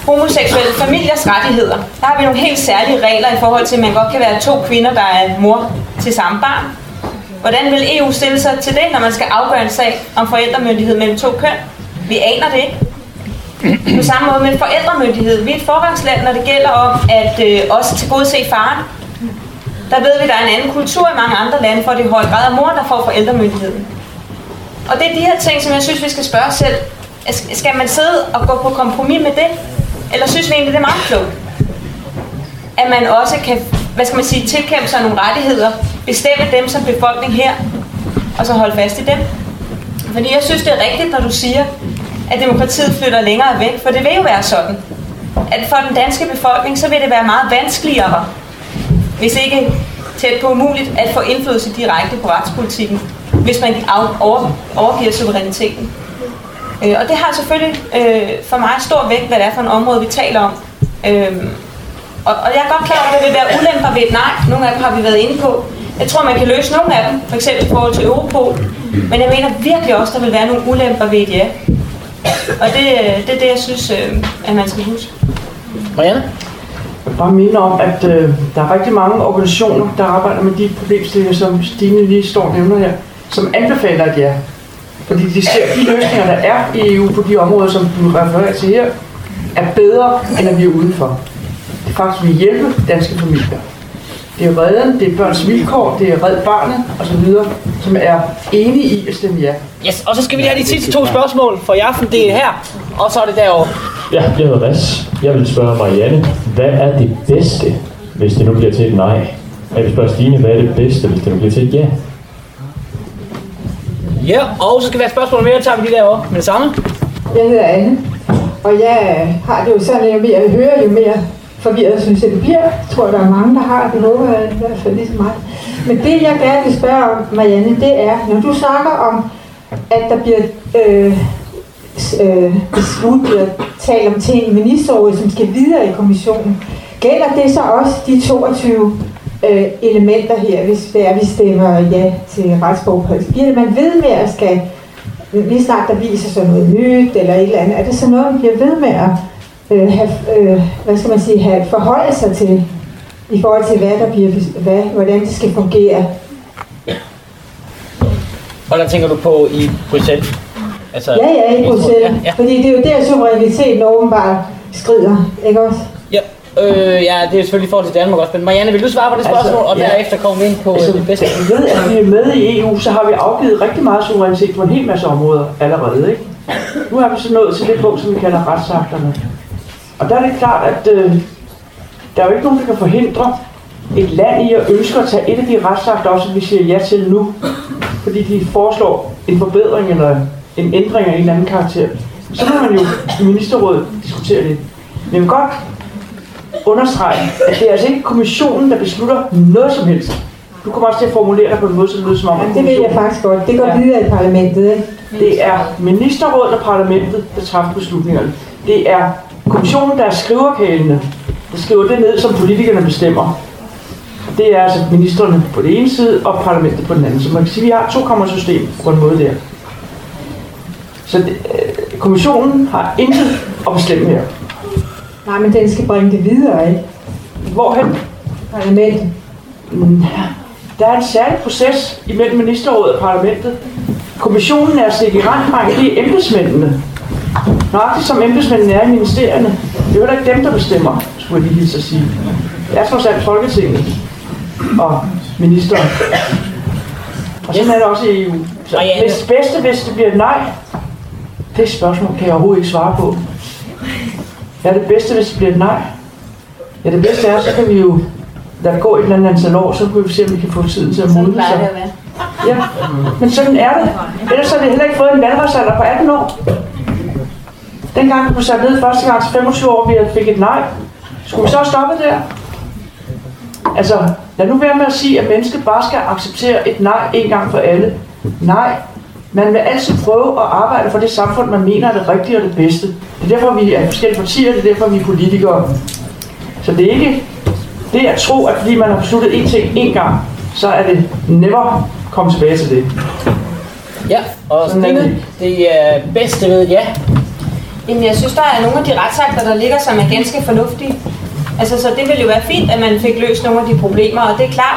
homoseksuelle familiers rettigheder. Der har vi nogle helt særlige regler i forhold til, at man godt kan være 2 kvinder, der er mor til samme barn. Hvordan vil EU stille sig til det, når man skal afgøre en sag om forældremyndighed mellem 2 køn? Vi aner det ikke. På samme måde med forældremyndighed. Vi er et forgangsland, når det gælder om at også tilgodese faren. Der ved vi, at der er en anden kultur i mange andre lande, for det er i høj grad af mor, der får forældremyndigheden. Og det er de her ting, som jeg synes, vi skal spørge os selv. Skal man sidde og gå på kompromis med det? Eller synes vi egentlig, det er meget klogt? At man også kan, tilkæmpe sig nogle rettigheder, bestemme dem som befolkning her, og så holde fast i dem. Fordi jeg synes, det er rigtigt, når du siger, at demokratiet flytter længere væk, for det vil jo være sådan, at for den danske befolkning, så vil det være meget vanskeligere, hvis ikke tæt på umuligt, at få indflydelse direkte på retspolitikken, hvis man overgiver suveræniteten. Og det har selvfølgelig for mig stor vægt, hvad det er for en område, vi taler om. Og jeg er godt klar over, at det vil være ulemper ved et nej. Nogle af dem har vi været inde på. Jeg tror, man kan løse nogle af dem, f.eks. i forhold til Europol. Men jeg mener virkelig også, at der vil være nogle ulemper ved et ja. Og det er det, jeg synes, at man skal huske. Marianne? Jeg vil bare minde om, at der er rigtig mange organisationer, der arbejder med de problemstillinger, som Stine lige står og nævner her, som anbefaler et ja. Fordi de ser, at de løsninger, der er i EU på de områder, som du refererer til her, er bedre, end at vi er udenfor. Det er faktisk, vi hjælper danske familier. Det er Reden, det er Børns Vilkår, det er Red Barnet osv., som er enige i at stemme ja. Yes, og så skal vi have de sidste 2 spørgsmål for i aften. Det er her, og så er det derovre. Ja, jeg hedder Mads. Jeg vil spørge Marianne, hvad er det bedste, hvis det nu bliver til et nej? Jeg vil spørge Stine, hvad er det bedste, hvis det nu bliver til et ja? Ja, og så skal vi have spørgsmål mere, tager vi lige derovre med det samme. Jeg hedder Anne, og jeg har det jo sådan, at jo mere jeg hører, jo mere forvirret synes jeg, det bliver. Jeg tror, der er mange, der har det. Håber jeg i hvert fald lige så meget. Men det, jeg gerne vil spørge om, Marianne, det er, når du snakker om, at der bliver besluttet at tale om ting i ministerrådet, som skal videre i kommissionen, gælder det så også de 22 elementer her, hvis det er, vi stemmer ja til retsbogpris? Bliver det, man ved med at skal, lige snart der viser sig noget nyt eller et eller andet, er det så noget, man bliver ved med at have forholde sig til i forhold til, hvordan det skal fungere? Hvordan tænker du på i Bruxelles? Altså, ja, i Bruxelles. Ja. Fordi det er jo der, suveræniteten åbenbart skrider, ikke også? Ja, ja, det er selvfølgelig i forhold til Danmark også. Men Marianne, vil du svare på det spørgsmål, og derefter komme vi ind på det bedste? Vi ved, at vi er med i EU, så har vi afgivet rigtig meget suverænitet på en hel masse områder allerede, ikke? Nu har vi så nået til det punkt, som vi kalder retsakterne. Og der er det klart, at der er jo ikke nogen, der kan forhindre et land i at ønske at tage et af de retsakter, også vi siger ja til nu, fordi de foreslår en forbedring eller en ændring af en eller anden karakter. Så må man jo i ministerrådet diskutere det. Men jeg vil godt understrege, at det er altså ikke kommissionen, der beslutter noget som helst. Du kommer også til at formulere dig på en måde, så det lyder som om... Ja, det ved jeg faktisk godt. Det går videre i parlamentet, ikke? Det er ministerrådet og parlamentet, der træffer beslutningerne. Det er kommissionen, der er skriverkælene, der skriver det ned, som politikerne bestemmer. Det er altså ministerne på den ene side, og parlamentet på den anden. Så man kan sige, at vi har et tokammersystem på en måde der. Så kommissionen har intet at bestemme her. Nej, men den skal bringe det videre, ikke? Hvorhen? Parlamentet. Der er en særlig proces imellem ministerrådet og parlamentet. Kommissionen er stik i randrække, det er embedsmændene. Nøjagtigt som embedsmændene er i ministerierne. Det er jo ikke dem, der bestemmer, skulle jeg lige så sige. Det er trods alt Folketinget og ministeren. Og sådan er det også i EU. Så det bedste, hvis det bliver et nej, det spørgsmål kan jeg overhovedet ikke svare på. Hvad er det bedste, hvis det bliver et nej? Ja, det bedste er, så kan vi jo lade det gå et eller andet antal år, så kan vi se, om vi kan få tiden til at modne sig. Ja, men sådan er det. Ellers har vi heller ikke fået en valgretsalder på 18 år. Dengang vi blev sat ned første gang til 25 år, vi fik et nej. Skulle vi så stoppe der? Altså, lad nu være med at sige, at mennesket bare skal acceptere et nej en gang for alle. Nej. Man vil altid prøve at arbejde for det samfund, man mener er det rigtige og det bedste. Det er derfor, vi er forskellige partier, det er derfor, vi er politikere. Så det er ikke det at tro, at fordi man har besluttet én ting én gang, så er det never komme tilbage til det. Ja, og Stine, det er bedste ved ja. Jamen, jeg synes, der er nogle af de retsakter, der ligger, som er ganske fornuftige. Altså, så det ville jo være fint, at man fik løst nogle af de problemer, og det er klart,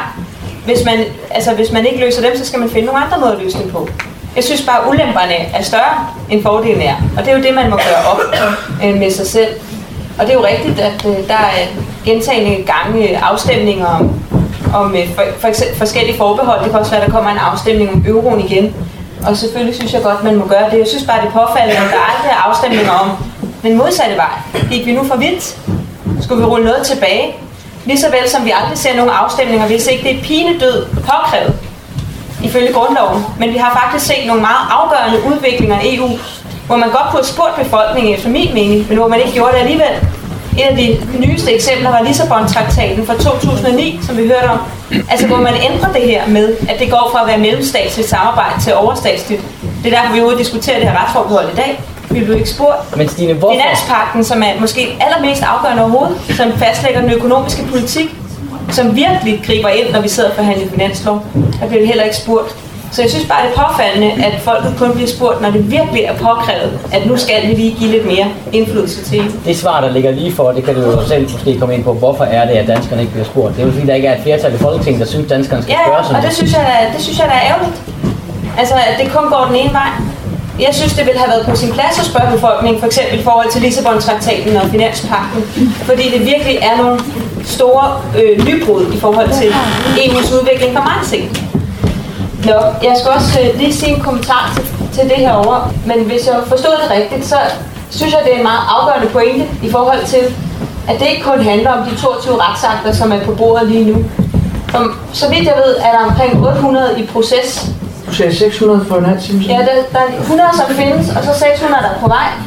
hvis man ikke løser dem, så skal man finde nogle andre måder at løse dem på. Jeg synes bare, at ulemperne er større, end fordelen er. Og det er jo det, man må gøre op med sig selv. Og det er jo rigtigt, at der er gentagne gange afstemninger om for eksempel forskellige forbehold. Det kan også være, at der kommer en afstemning om euroen igen. Og selvfølgelig synes jeg godt, man må gøre det. Jeg synes bare, det er påfaldende, at der aldrig er afstemninger om den modsatte vej. Gik vi nu for vidt? Skulle vi rulle noget tilbage? Ligeså vel som vi aldrig ser nogle afstemninger, hvis ikke det er pinedød påkrævet ifølge grundloven. Men vi har faktisk set nogle meget afgørende udviklinger i EU, hvor man godt kunne have spurgt befolkningen efter min mening, men hvor man ikke gjorde det alligevel. Et af de nyeste eksempler var Lissabon-traktaten fra 2009, som vi hørte om. Altså hvor man ændrer det her med, at det går fra at være mellemstatsligt samarbejde til overstatsligt. Det er derfor, vi ude diskuterer det her retsforbehold i dag. Vi blev ikke spurgt. Men Stine, hvorfor? Finanspagten, som er måske allermest afgørende overhovedet, som fastlægger den økonomiske politik, som virkelig griber ind, når vi sidder og forhandler finanslov. Der bliver vi heller ikke spurgt. Så jeg synes bare, det er påfaldende, at folket kun bliver spurgt, når det virkelig er påkrævet, at nu skal vi lige give lidt mere indflydelse til. Det svar, der ligger lige for, det kan du jo selv måske komme ind på. Hvorfor er det, at danskerne ikke bliver spurgt? Det er jo fordi, der ikke er et flertal i Folketinget, der synes, danskerne skal spørge sådan. Ja, og det synes jeg, der er ærgerligt. Altså, at det kun går den ene vej. Jeg synes, det ville have været på sin plads at spørge befolkningen, for eksempel i forhold til Lissabon-traktaten og Finanspagten, fordi det virkelig er nogle store nybrud i forhold til EU's udvikling for mange ting. Nå, jeg skal også lige sige en kommentar til det her over, men hvis jeg forstod det rigtigt, så synes jeg, det er en meget afgørende pointe i forhold til, at det ikke kun handler om de 22 retsakter, som er på bordet lige nu. Så vidt jeg ved, er der omkring 800 i proces. Du sagde 600 for en halv time siden. Ja, der er 100, som findes, og så 600, der er på vej.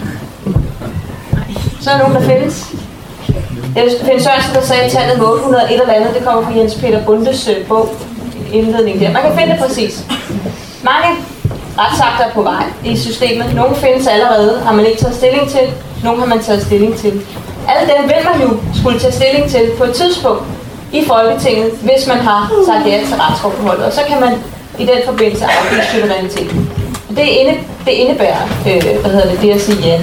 Så er der nogen, der findes. Finn Sørensen, der sagde tallet med 800 et eller andet, det kommer fra Jens Peter Bundes bog, indledning der. Man kan finde det præcis. Mange retsakter er på vej i systemet. Nogle findes allerede, har man ikke taget stilling til. Nogle har man taget stilling til. Alle dem vil man jo skulle tage stilling til på et tidspunkt i Folketinget, hvis man har sagt ja til retsforbeholdet. Og så kan man i den forbindelse afgive suveræniteten. Det indebærer det at sige ja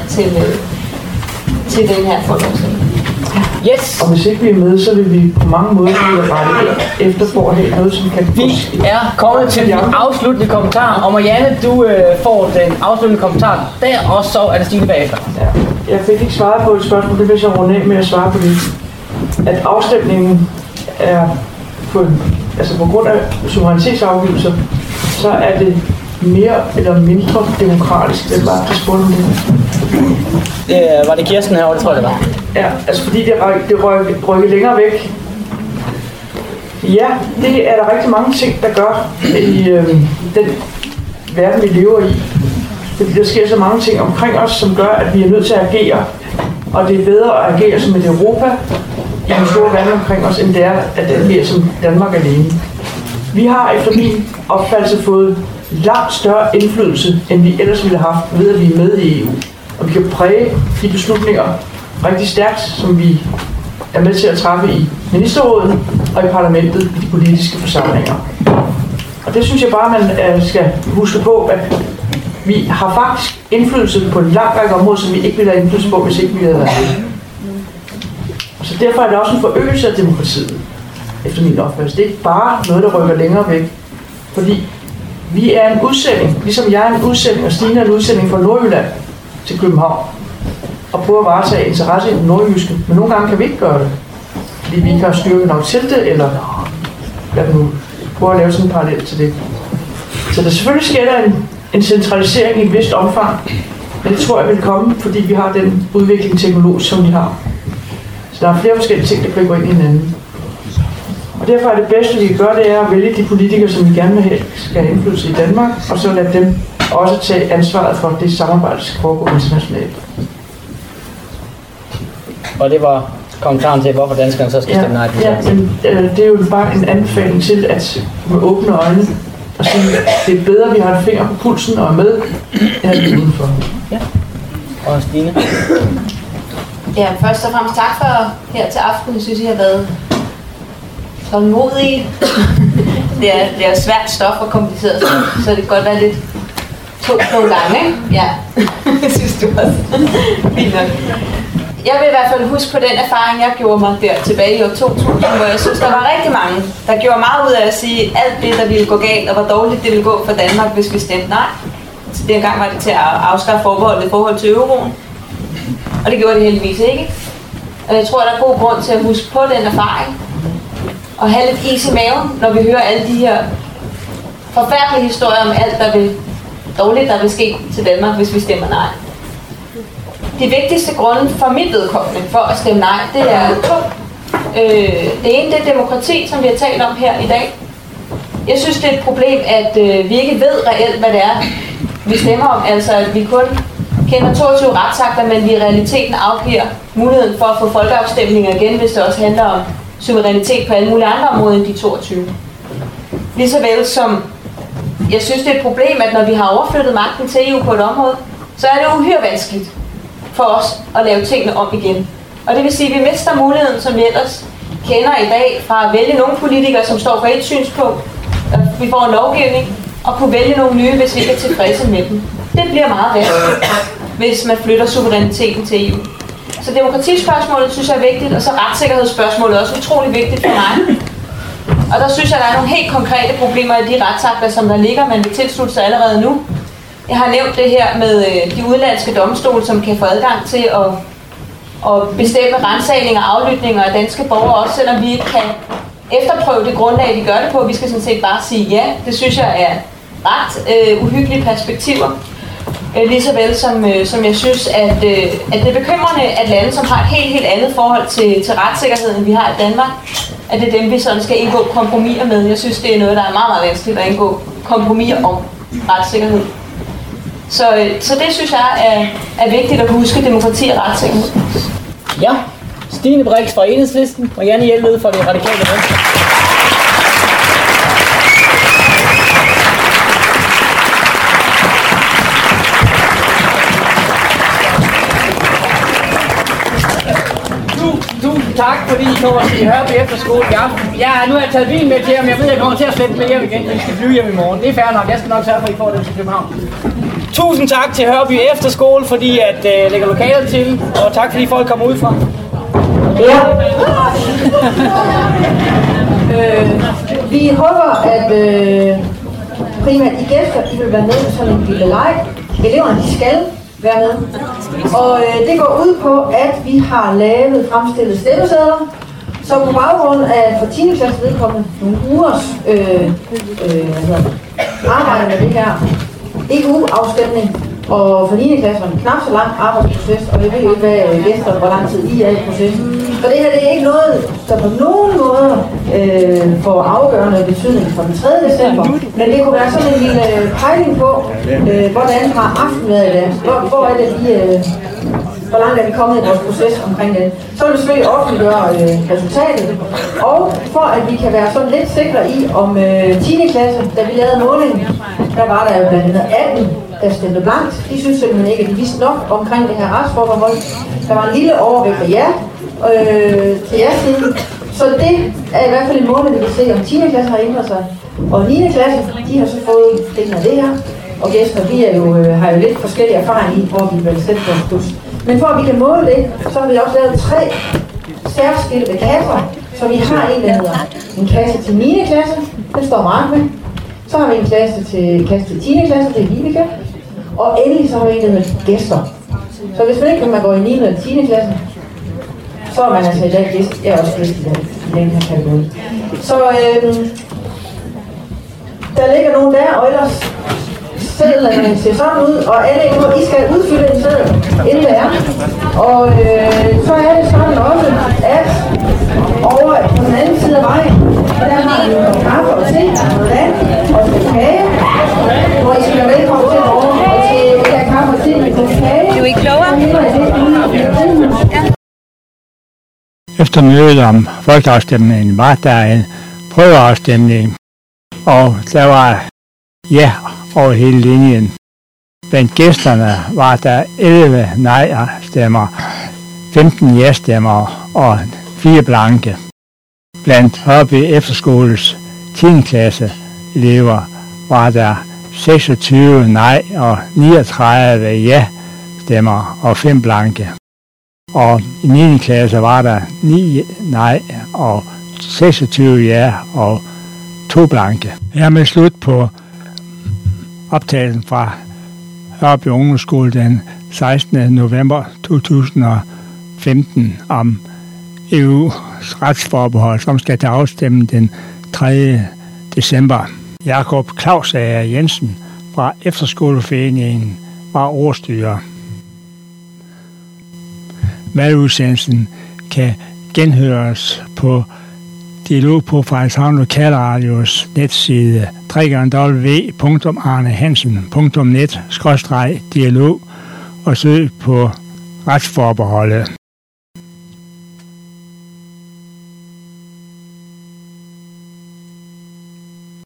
til den her folkeafstemning. Yes. Og hvis ikke vi er med, så vil vi på mange måder blive rettet efter for at have noget, som kan... Vi er kommet til den afsluttende kommentar, og Marianne, du får den afsluttende kommentar der, og så er det Stine bagefter. Ja. Jeg fik ikke svaret på et spørgsmål, det vil jeg runde af med at svare på det. At afstemningen er på grund af suverænitetsafgivelser, så er det mere eller mindre demokratisk. Det var det spurgte om det. Var det Kirsten herovre, det tror jeg, det var? Ja, altså fordi det rykker længere væk. Ja, det er der rigtig mange ting, der gør i den verden, vi lever i. Fordi der sker så mange ting omkring os, som gør, at vi er nødt til at agere. Og det er bedre at agere som et Europa i en stor verden omkring os, end det er at agere som Danmark alene. Vi har efter min opfattelse fået langt større indflydelse, end vi ellers ville have haft ved at vi er med i EU. Og vi kan præge de beslutninger rigtig stærkt, som vi er med til at træffe i ministerrådet og i parlamentet, i de politiske forsamlinger. Og det synes jeg bare, man skal huske på, at vi har faktisk indflydelse på en lang række områder, som vi ikke ville have indflydelse på, hvis ikke vi havde været med. Så derfor er det også en forøgelse af demokratiet, efter min opfattelse. Det er ikke bare noget, der rykker længere væk. Fordi vi er en udsending, ligesom jeg er en udsending, og Stine er en udsending fra Nordjylland til København. Og prøve at varetage interesse i den nordjyske. Men nogle gange kan vi ikke gøre det. Fordi vi ikke har styrke nok til det, eller lad nu prøve at lave sådan en parallel til det. Så der selvfølgelig sker der en centralisering i et vist omfang. Men det tror jeg vil komme, fordi vi har den udvikling teknologisk, som vi har. Så der er flere forskellige ting, der griber ind i hinanden. Og derfor er det bedste, vi kan gøre, det er at vælge de politikere, som vi gerne vil have, skal have indflydelse i Danmark, og så lade dem også tage ansvaret for det samarbejde, der skal foregå internationalt. Og det var kommentaren til, hvorfor danskerne så skal stemme nej til det. Ja, men det er jo bare en anbefaling til at med åbne øjne og sige, at det er bedre, at vi har en finger på pulsen og er med, end at vi er udenfor. Ja. Og Stine? Ja, først og fremmest tak for her til aften. Jeg synes, I har været tålmodige. Det er svært stof og kompliceret stof, så det kan godt være lidt nogle gange, ikke? Ja, det synes du også. Fint nok. Jeg vil i hvert fald huske på den erfaring, jeg gjorde mig der tilbage i år 2000, hvor jeg synes, der var rigtig mange, der gjorde meget ud af at sige alt det, der ville gå galt, og hvor dårligt det ville gå for Danmark, hvis vi stemte nej. Så dengang var det til at afskaffe forbeholdet i forhold til euroen. Og det gjorde det heldigvis ikke. Og jeg tror, der er god grund til at huske på den erfaring. Og have lidt is i maven, når vi hører alle de her forfærdelige historier om alt, der vil dårligt, der vil ske til Danmark, hvis vi stemmer nej. De vigtigste grunde for mit vedkommende for at stemme nej, det er to. Det ene, det er demokrati, som vi har talt om her i dag. Jeg synes, det er et problem, at vi ikke ved reelt, hvad det er, vi stemmer om. Altså, at vi kun kender 22 retsakter, men vi i realiteten afgiver muligheden for at få folkeafstemninger igen, hvis det også handler om suverænitet på alle mulige andre områder end de 22. Ligesåvel som jeg synes, det er et problem, at når vi har overflyttet magten til EU på et område, så er det uhyre vanskeligt for os at lave tingene om igen. Og det vil sige, at vi mister muligheden, som vi ellers kender i dag, fra at vælge nogle politikere, som står for et synspunkt. Vi får en lovgivning og kunne vælge nogle nye, hvis vi ikke er tilfredse med dem. Det bliver meget vanskeligt, hvis man flytter suveræniteten til EU. Så demokratispørgsmålet synes jeg er vigtigt, og så retssikkerhedsspørgsmålet er også utrolig vigtigt for mig. Og der synes jeg, der er nogle helt konkrete problemer i de retsakter, som der ligger, man vil tilslutte sig allerede nu. Jeg har nævnt det her med de udenlandske domstole, som kan få adgang til at bestemme ransagninger og aflytninger af danske borgere, også selvom vi ikke kan efterprøve det grundlag, vi gør det på. Vi skal sådan set bare sige ja. Det synes jeg er ret uhyggelige perspektiver. Ligesåvel som jeg synes, at det er bekymrende, at lande, som har et helt andet forhold til retssikkerheden, end vi har i Danmark, at det er dem, vi sådan skal indgå kompromiser med. Jeg synes, det er noget, der er meget, meget vanskeligt at indgå kompromiser om retssikkerhed. Så det synes jeg er vigtigt at huske, demokrati og retssikkerhed. Ja, Stine Brix fra Enhedslisten, og Janne Jelved fra Det Radikale Venstre. Tusind tak, fordi I kommer til Hørby Efterskole i aften. Nu har jeg taget bilen med til jer, men jeg ved, at jeg kommer til at slæbe med hjem igen. Vi skal flyve hjem i morgen. Det er fair nok. Jeg skal nok sørge for, at I får det til København. Tusind tak til Hørby Efterskole, fordi at lægger lokalet til, og tak fordi folk kommer ud fra. Ja. Vi håber, at primært I gæster, I vil være med på sådan en lille leg. Eleverne, de skal være med. Og det går ud på, at vi har lavet fremstillet stemmesedler, så på baggrund af for 10. klasse vedkommende nogle ugers arbejde med det her EU-afstemning, og for 9. klasse var en knap så lang arbejdsproces, og jeg ved jo ikke, hvad gæster, hvor lang tid I er i processen. Så det her det er ikke noget, der på nogen måde får afgørende betydning for den 3. december, men det kunne være sådan en lille pejling på, hvordan har aftenen været i dag, hvor er det hvor langt er vi kommet i vores proces omkring det. Så vil vi selvfølgelig offentliggøre resultatet, og for at vi kan være sådan lidt sikre i, om 10. klasse, da vi lavede målingen, der var der jo blandt andet 18, der stemte blankt. De synes simpelthen ikke, at de vidste nok omkring det her retsforbehold. Der var en lille overvægt af ja til ja-siden. Så det er i hvert fald en måned, vi kan se, om 10. klasse har ændret sig. Og 9. klasse, de har så fået delen af det her. Og gæster, vi har jo lidt forskellige erfaring i, hvor vi vil sætte vores plus. Men for at vi kan måle det, så har vi også lavet 3 særskilte kasser. Så vi har en, der hedder en kasse til 9. klasse. Den står Mark med. Så har vi en kasse til 10. klasse, det er Vibeke. Og endelig så har vi en, der hedder gæster. Så hvis man ikke kan gå i 9. eller 10. klasse, så er man altså i dag gæst. Jeg er også gæst i den her kategori. Så der ligger nogen der, og ellers sedlerne ser sådan ud, og alle I skal udfylde en seddel, inden det er. Og så er det sådan også, at over på den anden side af vejen, der har vi nogle kaffe og te, og vand og noget kage, hvor I skal være velkommen til over og til det her kaffe og te med noget kage. Du er ikke klogere? Efter mødet om folkeafstemningen var der en prøveafstemning, og der var ja over hele linjen. Blandt gæsterne var der 11 nej-stemmer, 15 ja-stemmer og 4 blanke. Blandt Hørby Efterskoles 10. klasse elever var der 26 nej og 39 ja stemmer og 5 blanke. Og i 9. klasse var der 9 nej og 26 ja og 2 blanke. Hermed slut på optagelsen fra Hørby Ungdomsskole den 16. november 2015 om EU's retsforbehold, som skal til afstemning den 3. december. Jakob Clausager Jensen fra Efterskoleforeningen var ordstyrer. Valgudsendelsen kan genhøres på Dialog på Frederikshavn Lokalradios netside www.arnehansen.net/dialog og søg på retsforbeholdet.